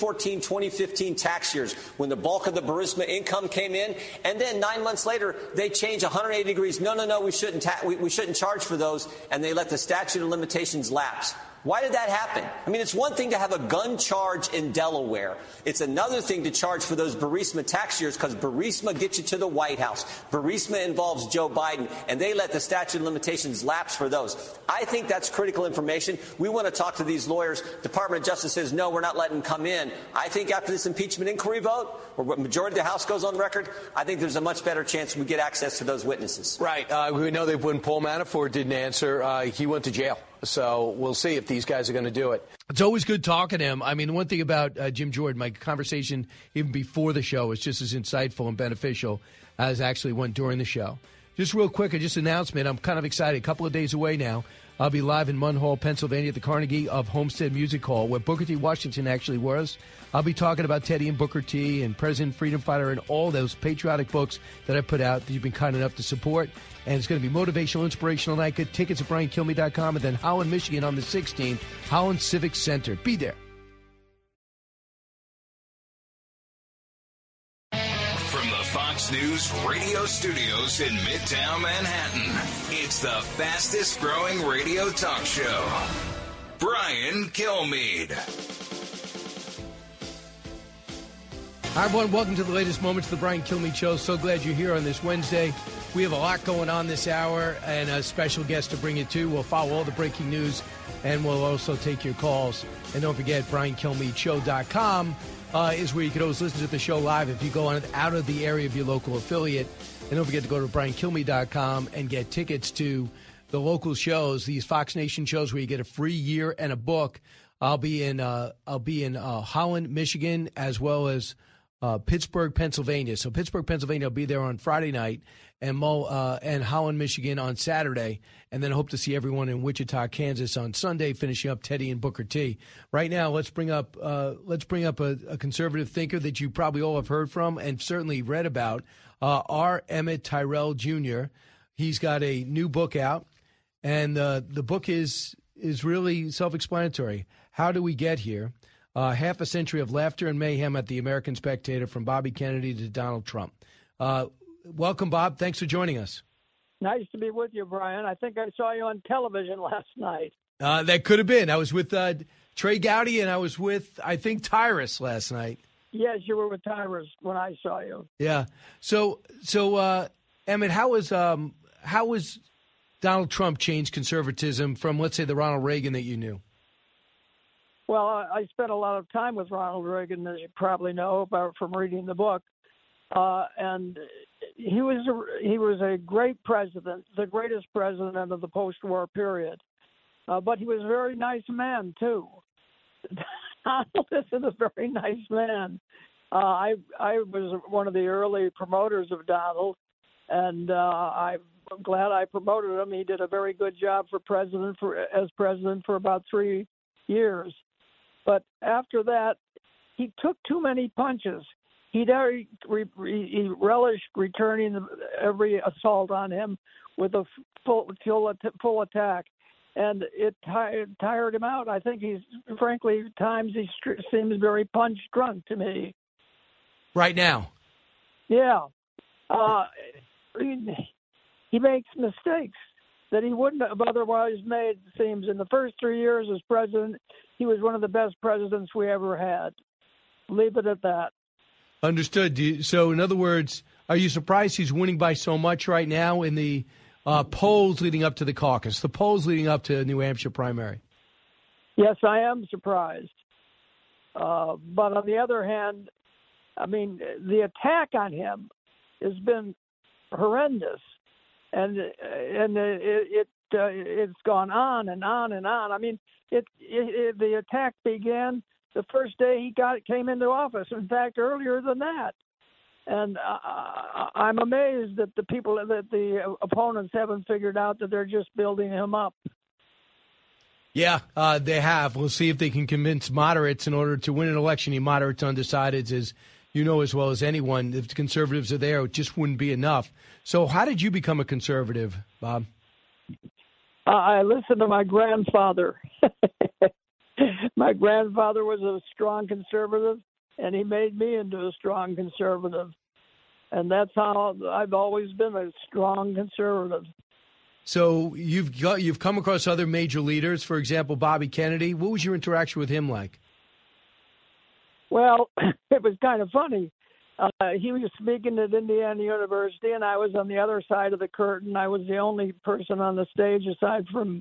2014-2015 tax years when the bulk of the Burisma income came in. And then 9 months later, they changed 180 degrees. No, we shouldn't charge for those. And they let the statute of limitations lapse. Why did that happen? I mean, it's one thing to have a gun charge in Delaware. It's another thing to charge for those Burisma tax years because Burisma gets you to the White House. Burisma involves Joe Biden, and they let the statute of limitations lapse for those. I think that's critical information. We want to talk to these lawyers. Department of Justice says, no, we're not letting them come in. I think after this impeachment inquiry vote, where majority of the House goes on record, I think there's a much better chance we get access to those witnesses. Right. We know that when Paul Manafort didn't answer, he went to jail. So we'll see if these guys are going to do it. It's always good talking to him. I mean, one thing about Jim Jordan, my conversation even before the show was just as insightful and beneficial as actually one during the show. Just real quick, just an announcement. I'm kind of excited. A couple of days away now. I'll be live in Munn Hall, Pennsylvania at the Carnegie of Homestead Music Hall, where Booker T. Washington actually was. I'll be talking about Teddy and Booker T. and President Freedom Fighter and all those patriotic books that I put out that you've been kind enough to support. And it's going to be motivational, inspirational night. Get tickets at BrianKilmeade.com. And then Holland, Michigan on the 16th, Holland Civic Center. Be there. From the Fox News radio studios in Midtown Manhattan, it's the fastest growing radio talk show. Brian Kilmeade. Hi, everyone. Welcome to the latest moments of the Brian Kilmeade Show. So glad you're here on this Wednesday. We have a lot going on this hour and a special guest to bring you to. We'll follow all the breaking news, and we'll also take your calls. And don't forget, BrianKilmeadeShow.com is where you can always listen to the show live if you go on out of the area of your local affiliate. And don't forget to go to BrianKilmeade.com and get tickets to the local shows, these Fox Nation shows where you get a free year and a book. I'll be in Holland, Michigan, as well as Pittsburgh, Pennsylvania. So Pittsburgh, Pennsylvania, I'll be there on Friday night, and Holland, Michigan on Saturday, and then I hope to see everyone in Wichita, Kansas on Sunday, finishing up Teddy and Booker T. Right now, let's bring up a conservative thinker that you probably all have heard from and certainly read about, R. Emmett Tyrell Jr. He's got a new book out, and the book is really self-explanatory. How do we get here? Half a century of laughter and mayhem at the American Spectator, from Bobby Kennedy to Donald Trump. Welcome, Bob. Thanks for joining us. Nice to be with you, Brian. I think I saw you on television last night. That could have been. I was with Trey Gowdy, and I was with, I think, Tyrus last night. Yes, you were with Tyrus when I saw you. Yeah. So Emmett, how was Donald Trump changed conservatism from, let's say, the Ronald Reagan that you knew? Well, I spent a lot of time with Ronald Reagan, as you probably know, from reading the book, and he was a great president, the greatest president of the post-war period. But he was a very nice man too. Donald is a very nice man. I was one of the early promoters of Donald, and I'm glad I promoted him. He did a very good job as president for about 3 years. But after that, he took too many punches. He relished returning every assault on him with a full attack, and it tired him out. I think at times he seems very punch drunk to me. Right now? Yeah. He makes mistakes that he wouldn't have otherwise made, it seems. In the first 3 years as president, he was one of the best presidents we ever had. Leave it at that. Understood. So, in other words, are you surprised he's winning by so much right now in the polls leading up to the caucus, the polls leading up to the New Hampshire primary? Yes, I am surprised. But on the other hand, I mean, the attack on him has been horrendous, and it's gone on and on and on. I mean, the attack began the first day he came into office. In fact, earlier than that. And I'm amazed that the opponents haven't figured out that they're just building him up. Yeah, they have. We'll see if they can convince moderates in order to win an election. Moderates, undecideds, as you know as well as anyone, if the conservatives are there, it just wouldn't be enough. So how did you become a conservative, Bob? I listened to my grandfather. My grandfather was a strong conservative, and he made me into a strong conservative. And that's how I've always been, a strong conservative. So you've come across other major leaders, for example, Bobby Kennedy. What was your interaction with him like? Well, it was kind of funny. He was speaking at Indiana University, and I was on the other side of the curtain. I was the only person on the stage aside from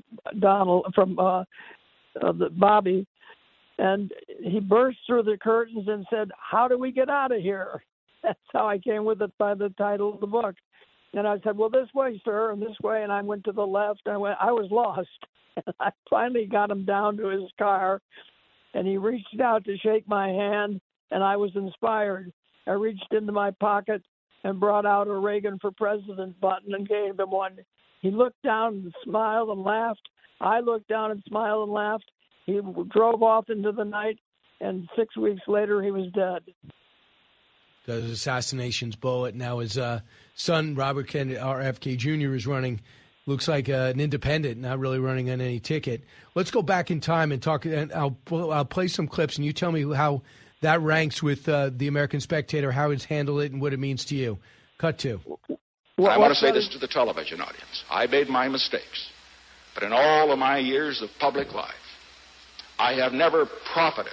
Bobby. And he burst through the curtains and said, "How do we get out of here?" That's how I came with it by the title of the book. And I said, "Well, this way, sir, and this way." And I went to the left. I was lost. And I finally got him down to his car, and he reached out to shake my hand, and I was inspired. I reached into my pocket and brought out a Reagan for President button and gave him one. He looked down and smiled and laughed. I looked down and smiled and laughed. He drove off into the night, and 6 weeks later, he was dead. His assassination's bullet. Now his son, Robert Kennedy, RFK Jr., is running, looks like an independent, not really running on any ticket. Let's go back in time and talk, and I'll play some clips, and you tell me how that ranks with the American Spectator, how it's handled it, and what it means to you. Cut to. I want to say this to the television audience. I made my mistakes, but in all of my years of public life, I have never profited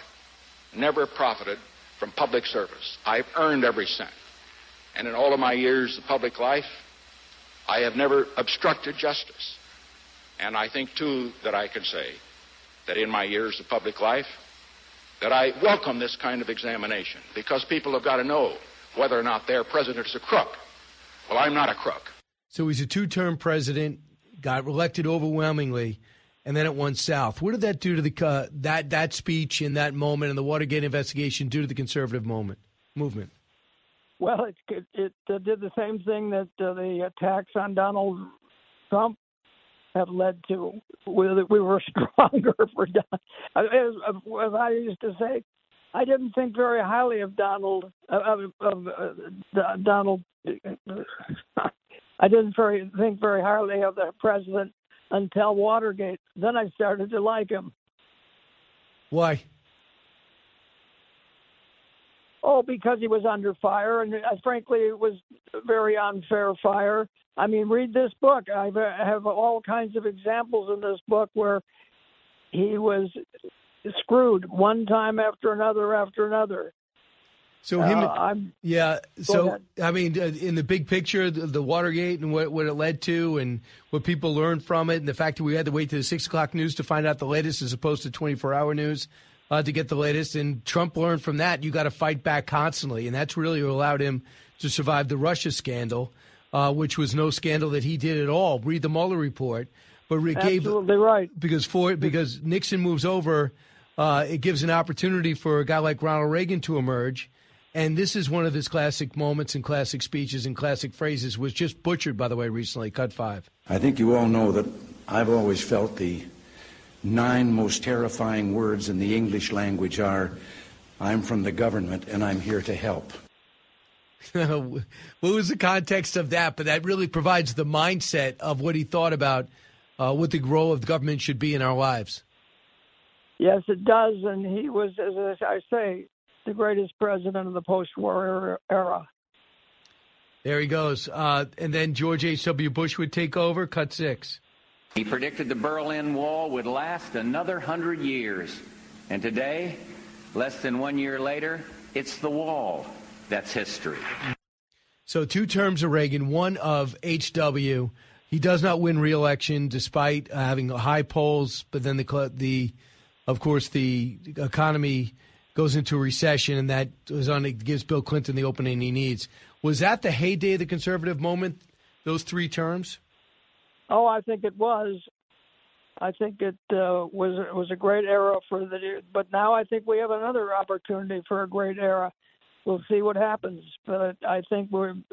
from public service. I've earned every cent. And in all of my years of public life, I have never obstructed justice. And I think, too, that I can say that in my years of public life, that I welcome this kind of examination, because people have got to know whether or not their president is a crook. Well, I'm not a crook. So he's a two-term president, got elected overwhelmingly, and then it went south. What did that do to the that speech in that moment and the Watergate investigation do to the conservative movement? Well, it did the same thing that the attacks on Donald Trump have led to. We were stronger for Donald. As I used to say, I didn't think very highly of Donald. Donald. I didn't think very highly of the president until Watergate. Then I started to like him. Why? Oh, because he was under fire, and frankly, it was very unfair fire. I mean, read this book. I have all kinds of examples in this book where he was screwed one time after another. So So I mean, in the big picture, the Watergate and what it led to, and what people learned from it, and the fact that we had to wait to the 6 o'clock news to find out the latest, as opposed to 24-hour news to get the latest. And Trump learned from that. You got to fight back constantly, and that's really what allowed him to survive the Russia scandal, which was no scandal that he did at all. Read the Mueller report, but it absolutely right, because Nixon moves over, it gives an opportunity for a guy like Ronald Reagan to emerge. And this is one of his classic moments and classic speeches and classic phrases, was just butchered, by the way, recently. Cut 5. I think you all know that I've always felt the 9 most terrifying words in the English language are, "I'm from the government and I'm here to help." What was the context of that? But that really provides the mindset of what he thought about what the role of the government should be in our lives. Yes, it does. And he was, as I say, the greatest president of the post-war era. There he goes. And then George H.W. Bush would take over. Cut 6. He predicted the Berlin Wall would last another 100 years. And today, less than 1 year later, it's the wall that's history. So 2 terms of Reagan, 1 of H.W. He does not win re-election despite having high polls, but then of course, the economy goes into a recession, and that gives Bill Clinton the opening he needs. Was that the heyday of the conservative moment, those 3 terms? Oh, I think it was. I think it was a great era but now I think we have another opportunity for a great era. We'll see what happens, but I think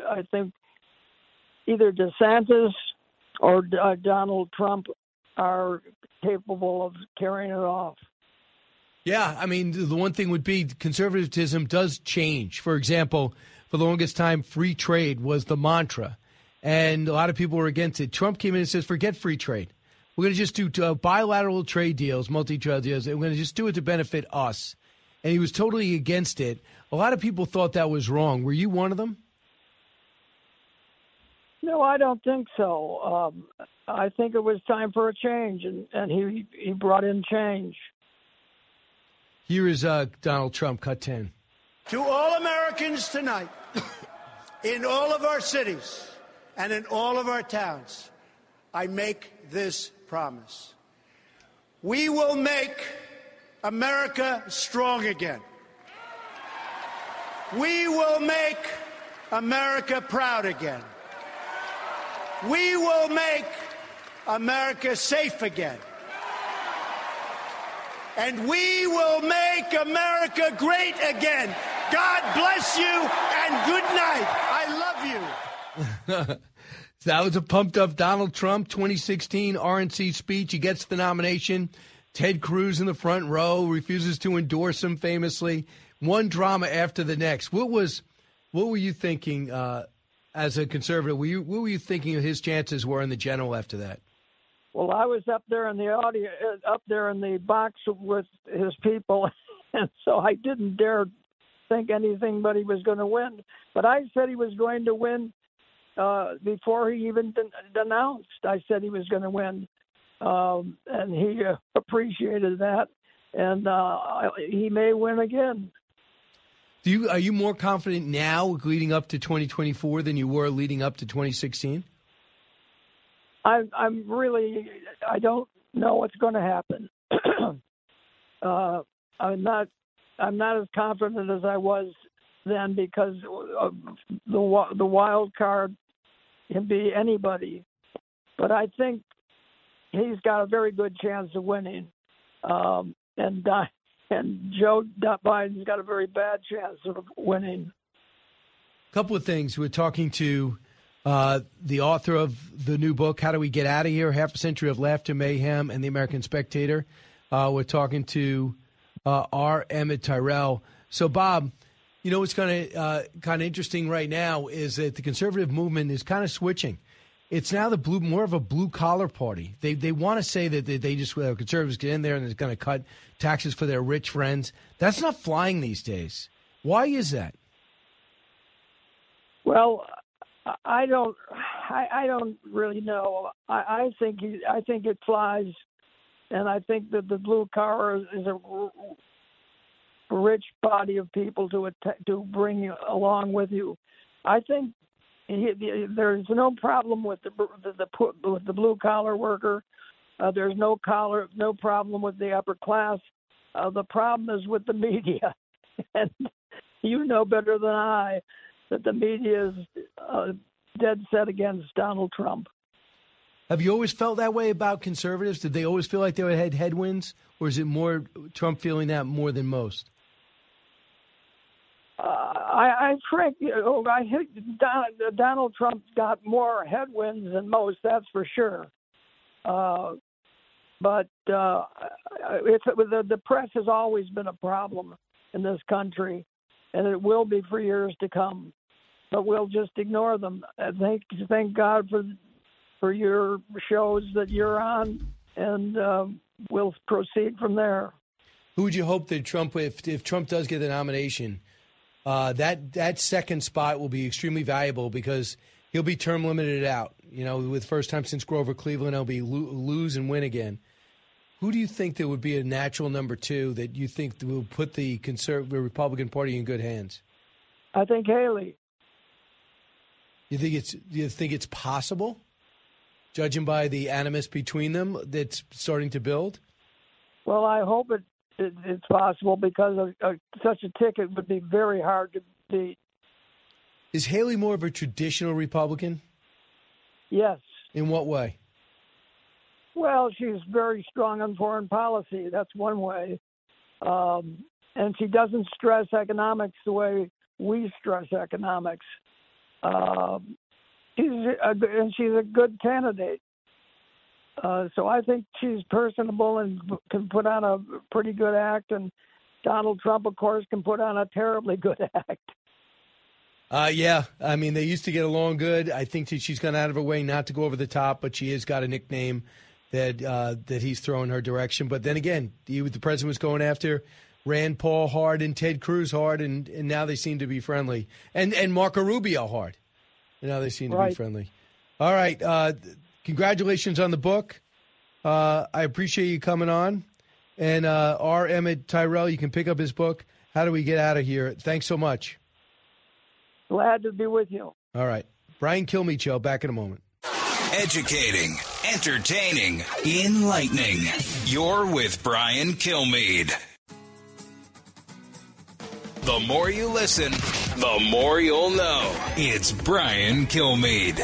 either DeSantis or Donald Trump are capable of carrying it off. Yeah, I mean, the one thing would be conservatism does change. For example, for the longest time, free trade was the mantra, and a lot of people were against it. Trump came in and says, forget free trade. We're going to just do bilateral trade deals, multi-trade deals, and we're going to just do it to benefit us. And he was totally against it. A lot of people thought that was wrong. Were you one of them? No, I don't think so. I think it was time for a change, and he brought in change. Here is Donald Trump, cut 10. To all Americans tonight, in all of our cities and in all of our towns, I make this promise. We will make America strong again. We will make America proud again. We will make America safe again. And we will make America great again. God bless you and good night. I love you. That was a pumped-up Donald Trump 2016 RNC speech. He gets the nomination. Ted Cruz in the front row refuses to endorse him famously. One drama after the next. What were you thinking as a conservative? What were you thinking his chances were in the general after that? Well, I was up there in the audience, up there in the box with his people, and so I didn't dare think anything but he was going to win. But I said he was going to win before he even denounced. I said he was going to win, and he appreciated that, and he may win again. Are you more confident now leading up to 2024 than you were leading up to 2016? I'm really, I don't know what's going to happen. I'm not as confident as I was then because of the wild card can be anybody. But I think he's got a very good chance of winning. And Joe Biden's got a very bad chance of winning. A couple of things. We're talking to the author of the new book, How Do We Get Out of Here? Half a Century of Laughter, Mayhem, and the American Spectator. We're talking to R. Emmett Tyrell. So, Bob, you know what's kind of interesting right now is that the conservative movement is kind of switching. It's now more of a blue-collar party. They want to say that they just conservatives get in there and they're going to cut taxes for their rich friends. That's not flying these days. Why is that? Well, I don't really know. I think it flies, and I think that the blue collar is a rich body of people to bring you along with you. I think there's no problem with the blue collar worker. There's no problem with the upper class. The problem is with the media, and you know better than I that the media is dead set against Donald Trump. Have you always felt that way about conservatives? Did they always feel like they had headwinds, or is it more Trump feeling that more than most? Donald Trump got more headwinds than most, that's for sure. But the press has always been a problem in this country, and it will be for years to come. But we'll just ignore them. Thank God for your shows that you're on, and we'll proceed from there. Who would you hope that Trump, if Trump does get the nomination, that second spot will be extremely valuable because he'll be term limited out. You know, with first time since Grover Cleveland, he'll be lose and win again. Who do you think there would be a natural number two that you think will put the Republican Party in good hands? I think Haley. Do you think it's possible, judging by the animus between them that's starting to build? Well, I hope it's possible because such a ticket would be very hard to beat. Is Haley more of a traditional Republican? Yes. In what way? Well, she's very strong on foreign policy. That's one way. And she doesn't stress economics the way we stress economics. She's a good candidate. So I think she's personable and can put on a pretty good act. And Donald Trump, of course, can put on a terribly good act. Yeah, I mean, they used to get along good. I think that she's gone out of her way not to go over the top, but she has got a nickname that he's throwing her direction. But then again, the president was going after Rand Paul hard and Ted Cruz hard, and now they seem to be friendly. And Marco Rubio hard. And now they seem to be friendly. All right. Congratulations on the book. I appreciate you coming on. And R. Emmett Tyrell, you can pick up his book. How do we get out of here? Thanks so much. Glad to be with you. All right. Brian Kilmeade Show, back in a moment. Educating, entertaining, enlightening. You're with Brian Kilmeade. The more you listen, the more you'll know. It's Brian Kilmeade.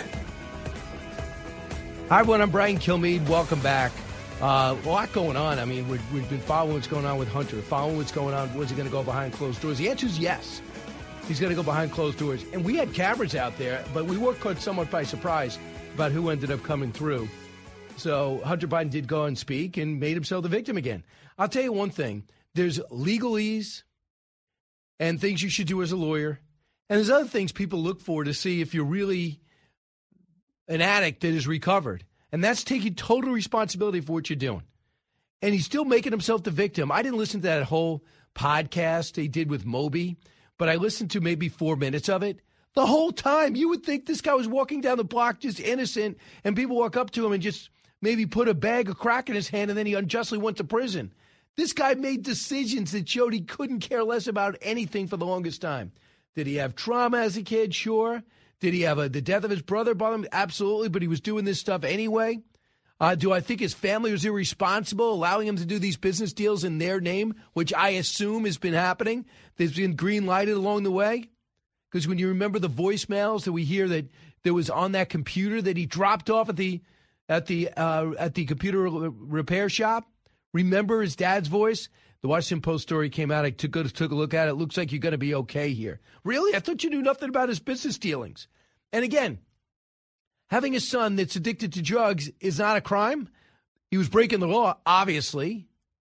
Hi, everyone. I'm Brian Kilmeade. Welcome back. A lot going on. I mean, we've been following what's going on with Hunter, following what's going on. Was he going to go behind closed doors? The answer is yes. He's going to go behind closed doors. And we had cameras out there, but we were caught somewhat by surprise about who ended up coming through. So Hunter Biden did go and speak and made himself the victim again. I'll tell you one thing. There's legalese and things you should do as a lawyer. And there's other things people look for to see if you're really an addict that is recovered. And that's taking total responsibility for what you're doing. And he's still making himself the victim. I didn't listen to that whole podcast he did with Moby, but I listened to maybe 4 minutes of it. The whole time, you would think this guy was walking down the block just innocent, and people walk up to him and just maybe put a bag of crack in his hand, and then he unjustly went to prison. This guy made decisions that showed he couldn't care less about anything for the longest time. Did he have trauma as a kid? Sure. Did he have the death of his brother bother him? Absolutely, but he was doing this stuff anyway. Do I think his family was irresponsible, allowing him to do these business deals in their name, which I assume has been happening? There's been green lighted along the way? Because when you remember the voicemails that we hear that there was on that computer that he dropped off at the computer repair shop, remember his dad's voice? The Washington Post story came out. I took a look at it. It looks like you're going to be okay here. Really? I thought you knew nothing about his business dealings. And again, having a son that's addicted to drugs is not a crime. He was breaking the law, obviously.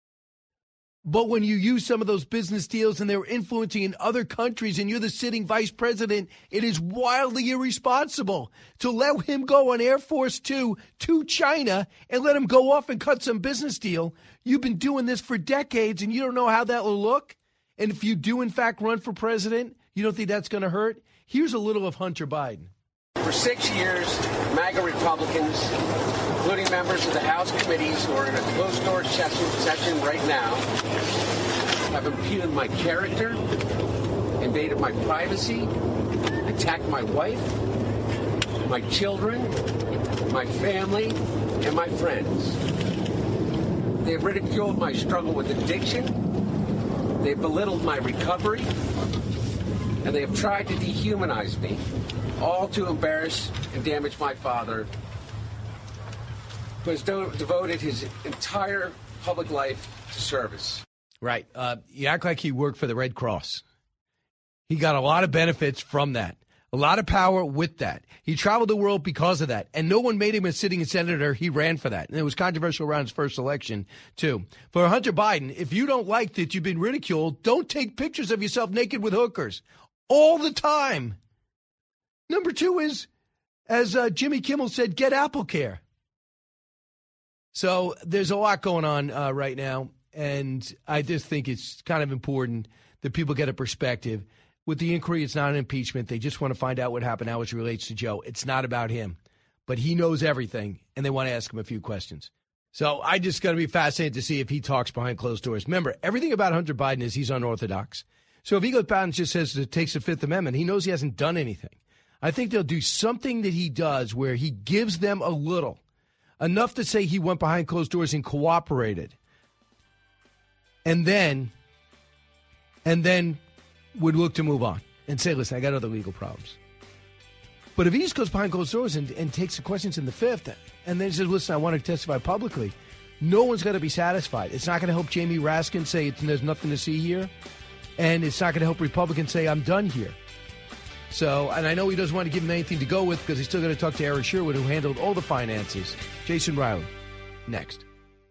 But when you use some of those business deals and they're influencing in other countries and you're the sitting vice president, it is wildly irresponsible to let him go on Air Force Two to China and let him go off and cut some business deal. You've been doing this for decades and you don't know how that will look. And if you do, in fact, run for president, you don't think that's going to hurt? Here's a little of Hunter Biden. For 6 years, MAGA Republicans, including members of the House committees who are in a closed-door session right now, have impugned my character, invaded my privacy, attacked my wife, my children, my family, and my friends. They have ridiculed my struggle with addiction. They have belittled my recovery. And they have tried to dehumanize me, all to embarrass and damage my father, who has devoted his entire public life to service. Right. You act like he worked for the Red Cross. He got a lot of benefits from that, a lot of power with that. He traveled the world because of that, and no one made him a sitting senator. He ran for that, and it was controversial around his first election, too. For Hunter Biden, if you don't like that you've been ridiculed, don't take pictures of yourself naked with hookers all the time. Number two is, as Jimmy Kimmel said, get AppleCare. So there's a lot going on right now, and I just think it's kind of important that people get a perspective. With the inquiry, it's not an impeachment. They just want to find out what happened, how it relates to Joe. It's not about him, but he knows everything, and they want to ask him a few questions. So I just got to be fascinated to see if he talks behind closed doors. Remember, everything about Hunter Biden is he's unorthodox. So if he goes back and just says it takes the Fifth Amendment, he knows he hasn't done anything. I think they'll do something that he does where he gives them a little, enough to say he went behind closed doors and cooperated, and then would look to move on and say, listen, I got other legal problems. But if he just goes behind closed doors and takes the questions in the Fifth and then says, listen, I want to testify publicly, no one's going to be satisfied. It's not going to help Jamie Raskin say there's nothing to see here. And it's not going to help Republicans say, I'm done here. So, and I know he doesn't want to give him anything to go with because he's still going to talk to Eric Sherwood, who handled all the finances. Jason Riley, next.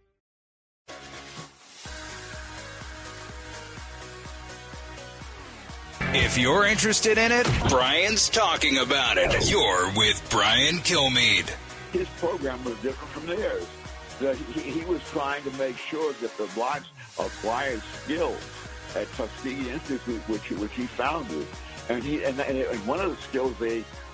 If you're interested in it, Brian's talking about it. You're with Brian Kilmeade. His program was different from theirs. He was trying to make sure that the blacks acquired skills at Tuskegee Institute, which he founded, and one of the skills they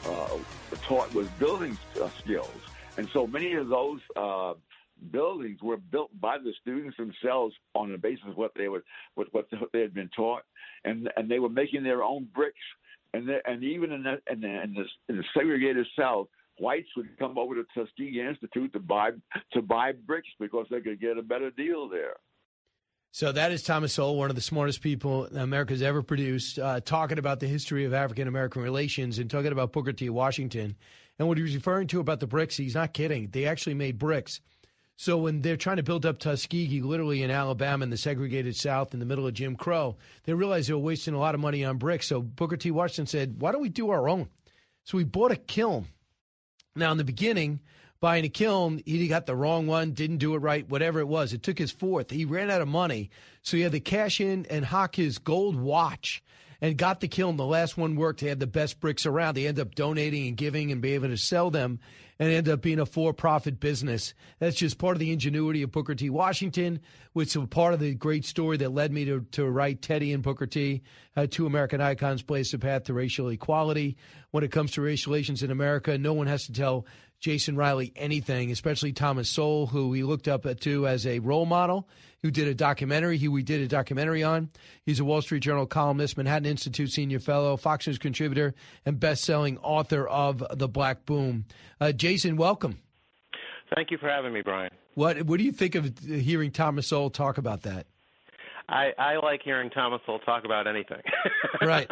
taught was building skills. And so many of those buildings were built by the students themselves on the basis of what they had been taught, and they were making their own bricks. And even in the segregated South, whites would come over to Tuskegee Institute to buy bricks because they could get a better deal there. So that is Thomas Sowell, one of the smartest people America's ever produced, talking about the history of African-American relations and talking about Booker T. Washington. And what he was referring to about the bricks, he's not kidding. They actually made bricks. So when they're trying to build up Tuskegee, literally in Alabama in the segregated South in the middle of Jim Crow, they realized they were wasting a lot of money on bricks. So Booker T. Washington said, why don't we do our own? So we bought a kiln. Now, in the beginning, buying a kiln, he got the wrong one, didn't do it right, whatever it was. It took his fourth. He ran out of money, so he had to cash in and hock his gold watch and got the kiln. The last one worked. They had the best bricks around. They ended up donating and giving and being able to sell them and ended up being a for-profit business. That's just part of the ingenuity of Booker T. Washington, which is part of the great story that led me to write Teddy and Booker T. Two American icons blaze the path to racial equality. When it comes to racial relations in America, no one has to tell Jason Riley anything, especially Thomas Sowell, who he looked up to as a role model, who did a documentary, we did a documentary on. He's a Wall Street Journal columnist, Manhattan Institute senior fellow, Fox News contributor, and best-selling author of The Black Boom. Jason, welcome. Thank you for having me, Brian. What do you think of hearing Thomas Sowell talk about that? I like hearing Thomas Sowell talk about anything. Right.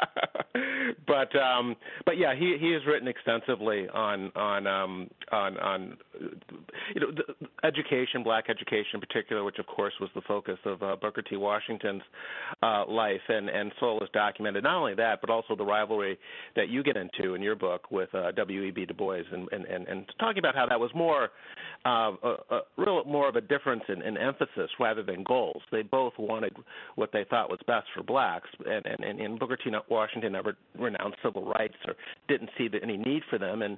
But yeah, he has written extensively on education, black education in particular, which of course was the focus of Booker T. Washington's life, and Sowell has documented not only that, but also the rivalry that you get into in your book with W.E.B. Du Bois, and talking about how that was more of a difference in emphasis rather than goals. They both wanted what they thought was best for blacks, and Booker T. Washington never renounced civil rights or didn't see any need for them, and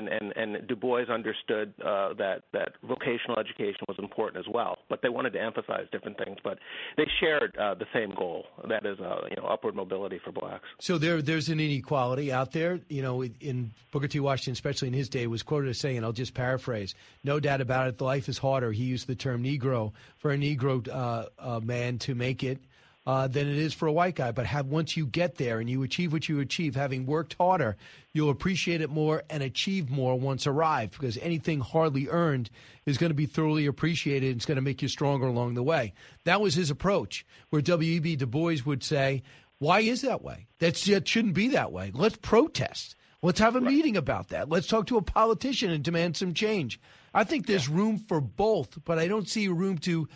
Du Bois understood that vocational education was important as well, but they wanted to emphasize different things, but they shared the same goal, that is upward mobility for blacks. So there's an inequality out there, in Booker T. Washington, especially in his day, was quoted as saying, I'll just paraphrase, no doubt about it, life is harder. He used the term Negro for a Negro man to make it than it is for a white guy. But once you get there and you achieve what you achieve, having worked harder, you'll appreciate it more and achieve more once arrived, because anything hardly earned is going to be thoroughly appreciated. It's going to make you stronger along the way. That was his approach, where W.E.B. Du Bois would say, why is that way? That shouldn't be that way. Let's protest. Let's have a meeting about that. Let's talk to a politician and demand some change. I think there's room for both, but I don't see room to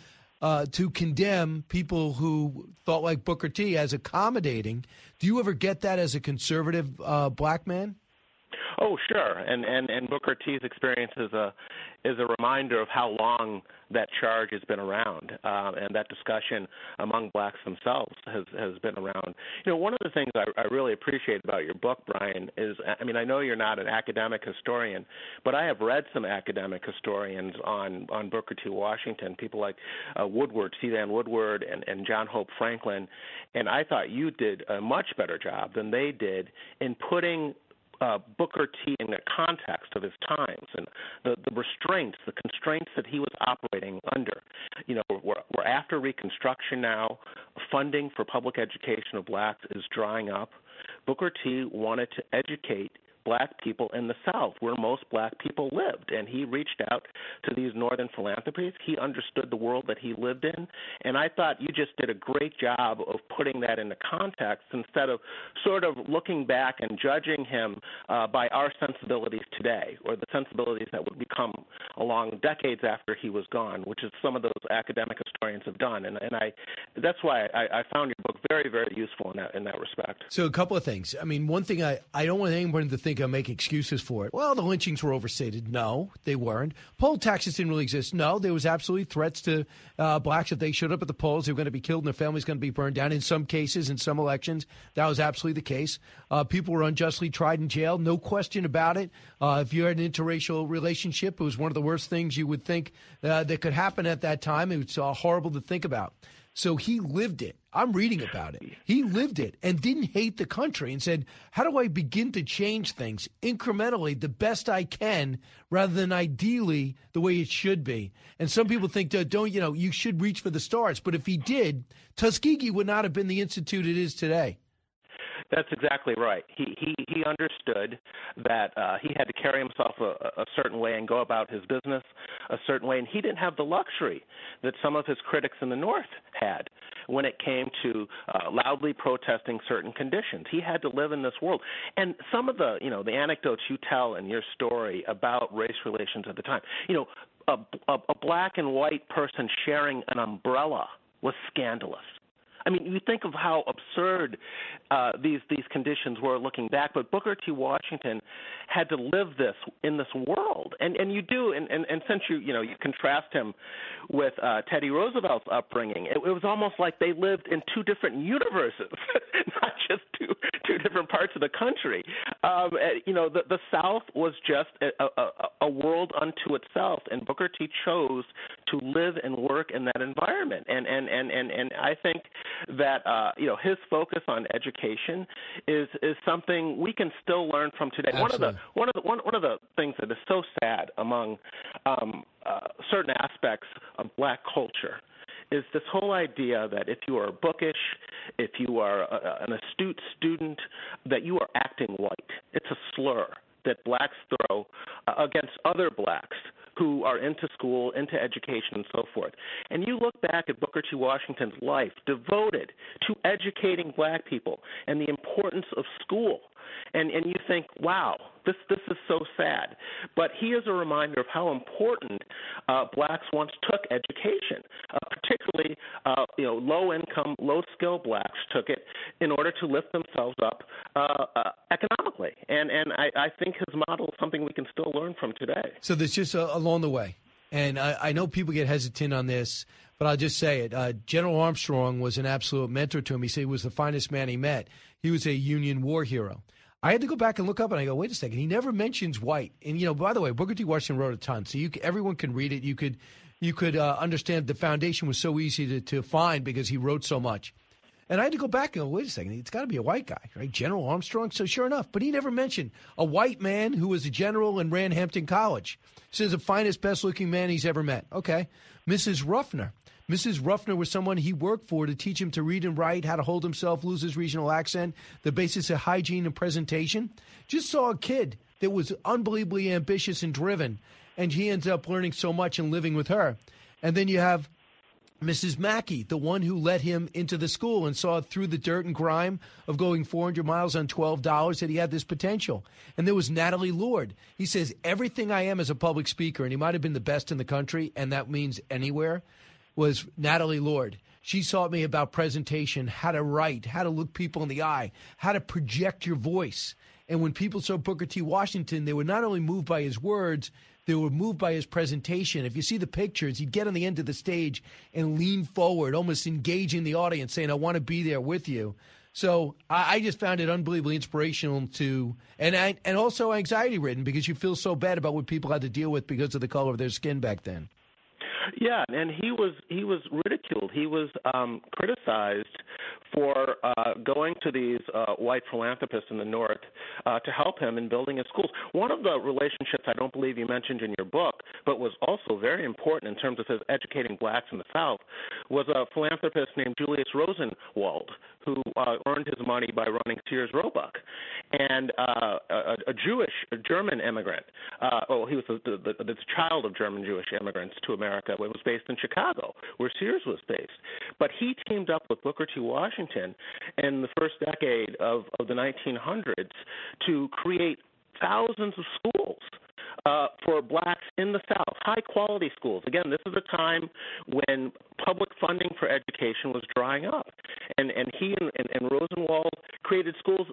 condemn people who thought like Booker T as accommodating. Do you ever get that as a conservative black man? Oh, sure. And Booker T's experience is a reminder of how long that charge has been around, and that discussion among blacks themselves has been around. One of the things I really appreciate about your book, Brian, is, I know you're not an academic historian, but I have read some academic historians on Booker T. Washington, people like Woodward, C. Vann Woodward, and John Hope Franklin, and I thought you did a much better job than they did in putting Booker T in the context of his times and the restraints, the constraints that he was operating under. We're after Reconstruction now. Funding for public education of blacks is drying up. Booker T wanted to educate black people in the South, where most black people lived, and he reached out to these northern philanthropies. He understood the world that he lived in, and I thought you just did a great job of putting that into context instead of sort of looking back and judging him by our sensibilities today, or the sensibilities that would become along decades after he was gone, which is some of those academic historians have done, and that's why I found your book very, very useful in that respect. So a couple of things. One thing I don't want anyone to think I make excuses for it. Well, the lynchings were overstated. No, they weren't. Poll taxes didn't really exist. No, there was absolutely threats to blacks. If they showed up at the polls, they were going to be killed and their family's going to be burned down. In some cases, in some elections, that was absolutely the case. People were unjustly tried in jail. No question about it. If you had an interracial relationship, it was one of the worst things you would think that could happen at that time. It's horrible to think about. So he lived it. I'm reading about it. He lived it and didn't hate the country and said, how do I begin to change things incrementally the best I can rather than ideally the way it should be? And some people think that you should reach for the stars. But if he did, Tuskegee would not have been the institute it is today. That's exactly right. He understood that he had to carry himself a certain way and go about his business a certain way, and he didn't have the luxury that some of his critics in the North had when it came to loudly protesting certain conditions. He had to live in this world. And some of the anecdotes you tell in your story about race relations at the time, a black and white person sharing an umbrella was scandalous. I mean, you think of how absurd these conditions were looking back, but Booker T. Washington had to live this in this world, and you do, and since you contrast him with Teddy Roosevelt's upbringing, it was almost like they lived in two different universes, not just two different parts of the country. The South was just a world unto itself, and Booker T. chose to live and work in that environment, and I think that his focus on education is something we can still learn from today. Absolutely. One of the things that is so sad among certain aspects of black culture is this whole idea that if you are bookish, if you are an astute student, that you are acting white. It's a slur that blacks throw against other blacks who are into school, into education, and so forth. And you look back at Booker T. Washington's life devoted to educating black people and the importance of school, and you think, wow, this is so sad. But he is a reminder of how important blacks once took education, particularly low-income, low-skill blacks took it in order to lift themselves up economically. And I think his model is something we can still learn from today. So there's just along the way, and I know people get hesitant on this, but I'll just say it. General Armstrong was an absolute mentor to him. He said he was the finest man he met. He was a Union war hero. I had to go back and look up, and I go, wait a second. He never mentions white. And, by the way, Booker T. Washington wrote a ton, so everyone can read it. You could understand the foundation was so easy to find because he wrote so much. And I had to go back and go, wait a second, it's got to be a white guy, right? General Armstrong? So sure enough, but he never mentioned a white man who was a general and ran Hampton College. He says the finest, best-looking man he's ever met. Okay. Mrs. Ruffner. Mrs. Ruffner was someone he worked for to teach him to read and write, how to hold himself, lose his regional accent, the basics of hygiene and presentation. Just saw a kid that was unbelievably ambitious and driven, and he ends up learning so much and living with her. And then you have Mrs. Mackey, the one who let him into the school and saw through the dirt and grime of going 400 miles on $12 that he had this potential. And there was Natalie Lord. He says, everything I am as a public speaker, and he might have been the best in the country, and that means anywhere, was Natalie Lord. She taught me about presentation, how to write, how to look people in the eye, how to project your voice. And when people saw Booker T. Washington, they were not only moved by his words, they were moved by his presentation. If you see the pictures, he'd get on the end of the stage and lean forward, almost engaging the audience, saying, I want to be there with you. So I just found it unbelievably inspirational and also anxiety-ridden because you feel so bad about what people had to deal with because of the color of their skin back then. Yeah, and he was ridiculed. He was criticized for going to these white philanthropists in the North to help him in building his schools. One of the relationships I don't believe you mentioned in your book, but was also very important in terms of his educating blacks in the South, was a philanthropist named Julius Rosenwald, who earned his money by running Sears Roebuck, and a German immigrant. He was the child of German Jewish immigrants to America. It was based in Chicago, where Sears was based. But he teamed up with Booker T. Washington in the first decade of the 1900s to create thousands of schools for blacks in the South, high-quality schools. Again, this is a time when public funding for education was drying up. And he and Rosenwald created schools.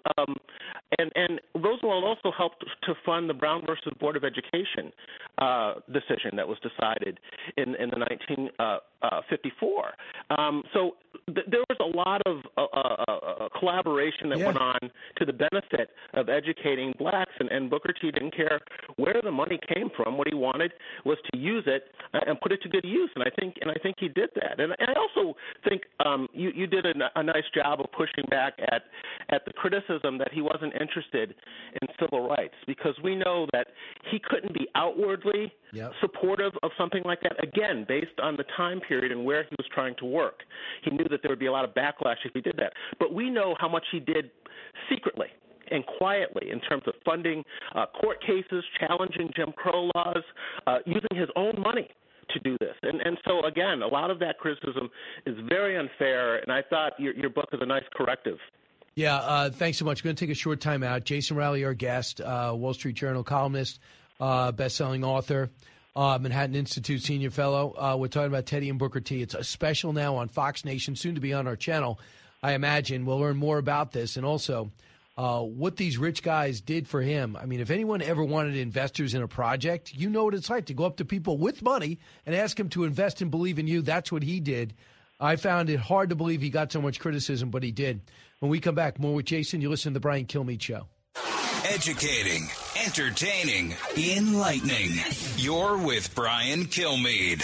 And Rosenwald also helped to fund the Brown versus Board of Education decision that was decided in the 54. So there was a lot of collaboration that went on to the benefit of educating blacks, and Booker T didn't care where the money came from. What he wanted was to use it and put it to good use, and I think he did that. And I also think you did a nice job of pushing back at the criticism that he wasn't interested in civil rights, because we know that he couldn't be outwardly supportive of something like that, again, based on the time period and where he was trying to work. He knew that there would be a lot of backlash if he did that. But we know how much he did secretly and quietly in terms of funding court cases, challenging Jim Crow laws, using his own money to do this. And so, again, a lot of that criticism is very unfair, and I thought your book is a nice corrective. Yeah, thanks so much. We're going to take a short time out. Jason Rowley, our guest, Wall Street Journal columnist, best-selling author, Manhattan Institute senior fellow. We're talking about Teddy and Booker T. It's a special now on Fox Nation, soon to be on our channel, I imagine. We'll learn more about this and also what these rich guys did for him. I mean, if anyone ever wanted investors in a project, you know what it's like to go up to people with money and ask them to invest and believe in you. That's what he did. I found it hard to believe he got so much criticism, but he did. When we come back, more with Jason. You listen to The Brian Kilmeade Show. Educating, entertaining, enlightening. You're with Brian Kilmeade.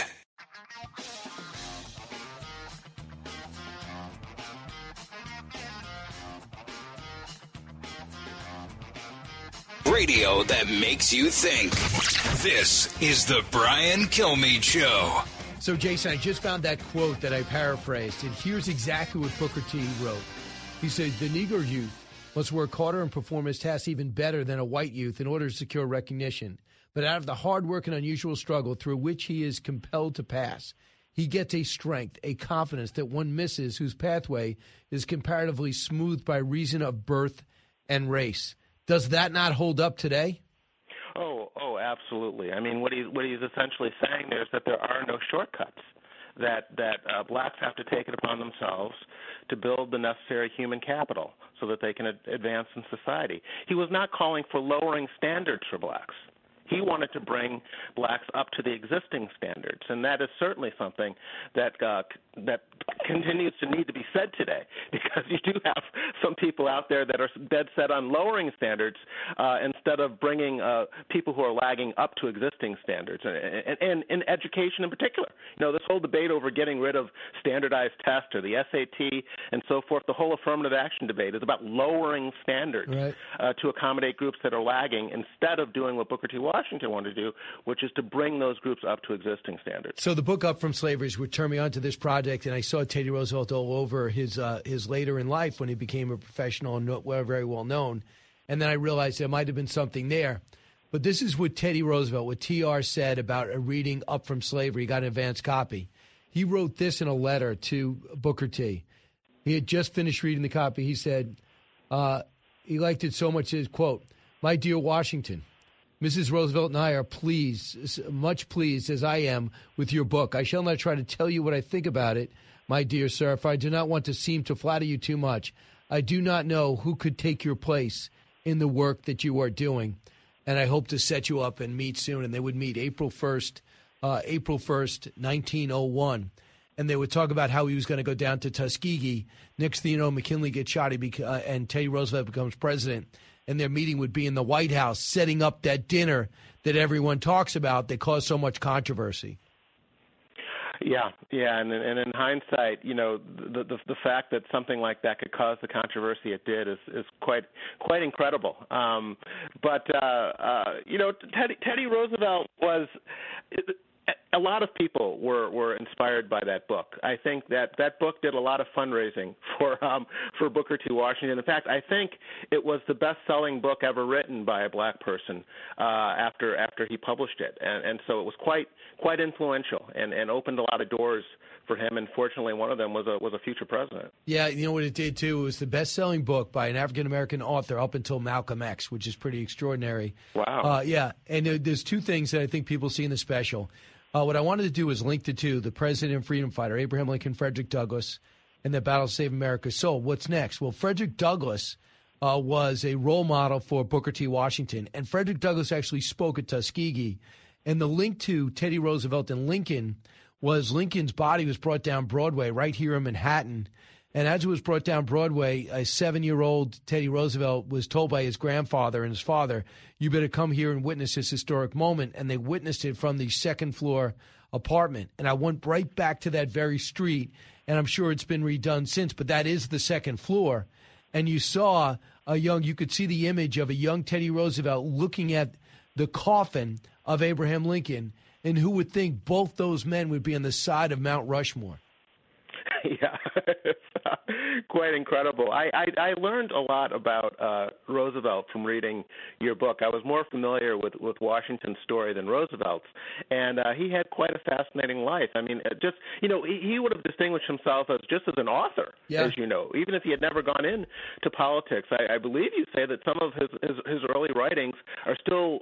Radio that makes you think. This is The Brian Kilmeade Show. So, Jason, I just found that quote that I paraphrased, and here's exactly what Booker T wrote. He said, "The Negro youth must work harder and perform his tasks even better than a white youth in order to secure recognition. But out of the hard work and unusual struggle through which he is compelled to pass, he gets a strength, a confidence that one misses, whose pathway is comparatively smooth by reason of birth and race." Does that not hold up today? Oh, absolutely. I mean, what he's essentially saying there is that there are no shortcuts, that blacks have to take it upon themselves to build the necessary human capital so that they can advance in society. He was not calling for lowering standards for blacks. He wanted to bring blacks up to the existing standards, and that is certainly something that continues to need to be said today, because you do have some people out there that are dead set on lowering standards instead of bringing people who are lagging up to existing standards, and in education in particular. You know, this whole debate over getting rid of standardized tests or the SAT and so forth, the whole affirmative action debate is about lowering standards to accommodate groups that are lagging, instead of doing what Booker T. Washington wanted to do, which is to bring those groups up to existing standards. So the book Up From Slavery is what turned me on to this project, and I saw Teddy Roosevelt all over his later in life when he became a professional and very well known. And then I realized there might have been something there. But this is what Teddy Roosevelt, what TR said about a reading Up From Slavery. He got an advance copy. He wrote this in a letter to Booker T. He had just finished reading the copy. He said he liked it so much, his quote, "My dear Washington, Mrs. Roosevelt and I are pleased, much pleased as I am with your book. I shall not try to tell you what I think about it, my dear sir, for I do not want to seem to flatter you too much. I do not know who could take your place in the work that you are doing, and I hope to set you up and meet soon." And they would meet April 1st, 1901. And they would talk about how he was going to go down to Tuskegee. Next thing you know, McKinley gets shot, and Teddy Roosevelt becomes president. And their meeting would be in the White House, setting up that dinner that everyone talks about that caused so much controversy. Yeah, and in hindsight, you know, the fact that something like that could cause the controversy it did is quite incredible. But you know, Teddy Roosevelt was. A lot of people were inspired by that book. I think that book did a lot of fundraising for Booker T. Washington. In fact, I think it was the best-selling book ever written by a black person after he published it, and so it was quite influential and opened a lot of doors for him. And fortunately, one of them was a future president. Yeah, you know what it did too? It was the best-selling book by an African-American author up until Malcolm X, which is pretty extraordinary. Wow. Yeah, and there's two things that I think people see in the special. What I wanted to do was link the two, the president and freedom fighter, Abraham Lincoln, Frederick Douglass, and the battle to save America. So what's next? Well, Frederick Douglass was a role model for Booker T. Washington, and Frederick Douglass actually spoke at Tuskegee. And the link to Teddy Roosevelt and Lincoln was Lincoln's body was brought down Broadway right here in Manhattan. And as it was brought down Broadway, a 7-year-old Teddy Roosevelt was told by his grandfather and his father, you better come here and witness this historic moment. And they witnessed it from the second-floor apartment. And I went right back to that very street, and I'm sure it's been redone since, but that is the second floor. And you saw you could see the image of a young Teddy Roosevelt looking at the coffin of Abraham Lincoln, and who would think both those men would be on the side of Mount Rushmore? Yeah, quite incredible. I learned a lot about Roosevelt from reading your book. I was more familiar with Washington's story than Roosevelt's, and he had quite a fascinating life. I mean, he would have distinguished himself as an author, as you know, even if he had never gone into politics. I believe you say that some of his early writings are still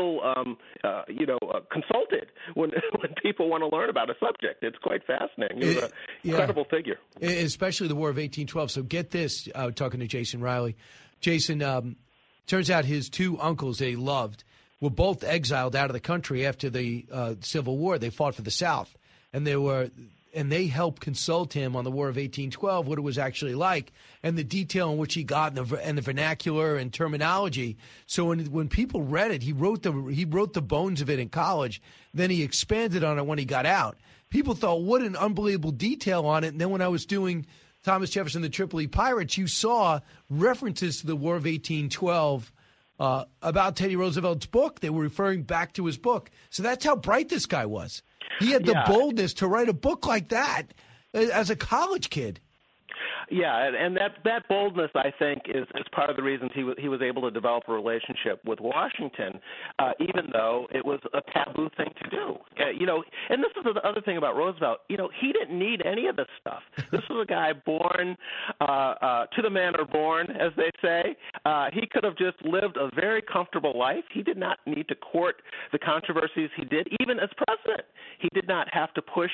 consulted when people want to learn about a subject. It's quite fascinating. He was an incredible figure. Especially the War of 1812. So get this, talking to Jason Riley. Jason, turns out his two uncles that he loved were both exiled out of the country after the Civil War. They fought for the South, and they helped consult him on the War of 1812, what it was actually like, and the detail in which he got and the vernacular and terminology. So when people read it, he wrote the bones of it in college. Then he expanded on it when he got out. People thought, what an unbelievable detail on it. And then when I was doing Thomas Jefferson, the Tripoli Pirates, you saw references to the War of 1812 about Teddy Roosevelt's book. They were referring back to his book. So that's how bright this guy was. He had the boldness to write a book like that as a college kid. Yeah, and that boldness, I think, is part of the reasons he was able to develop a relationship with Washington, even though it was a taboo thing to do. And this is the other thing about Roosevelt. He didn't need any of this stuff. This was a guy born to the manner born, as they say. He could have just lived a very comfortable life. He did not need to court the controversies he did, even as president. He did not have to push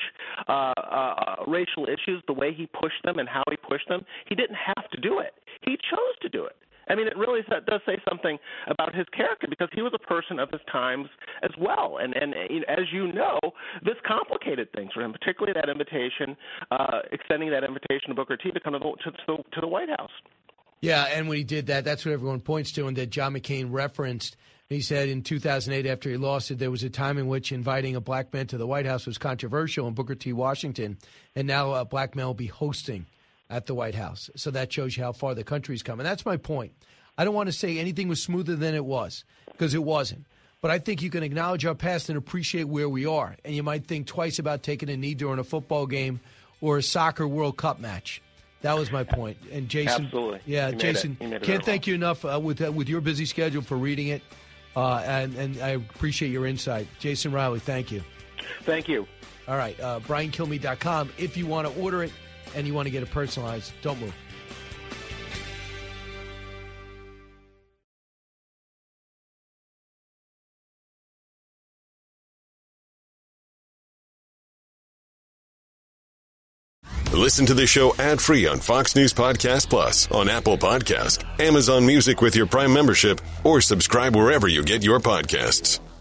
racial issues the way he pushed them and how he pushed them. He didn't have to do it. He chose to do it. I mean, it really does say something about his character, because he was a person of his times as well. And as you know, this complicated things for him, particularly that invitation, extending that invitation to Booker T to come to the White House. Yeah, and when he did that, that's what everyone points to, and that John McCain referenced. He said in 2008, after he lost it, there was a time in which inviting a black man to the White House was controversial in Booker T. Washington, and now a black man will be hosting at the White House. So that shows you how far the country's come. And that's my point. I don't want to say anything was smoother than it was, because it wasn't. But I think you can acknowledge our past and appreciate where we are. And you might think twice about taking a knee during a football game or a soccer World Cup match. That was my point. And Jason, absolutely. Yeah, Jason, can't thank you enough with your busy schedule for reading it. And I appreciate your insight. Jason Riley, thank you. Thank you. All right, BrianKilmeade.com. If you want to order it and you want to get it personalized, don't move. Listen to the show ad-free on Fox News Podcast Plus, on Apple Podcast, Amazon Music with your Prime membership, or subscribe wherever you get your podcasts.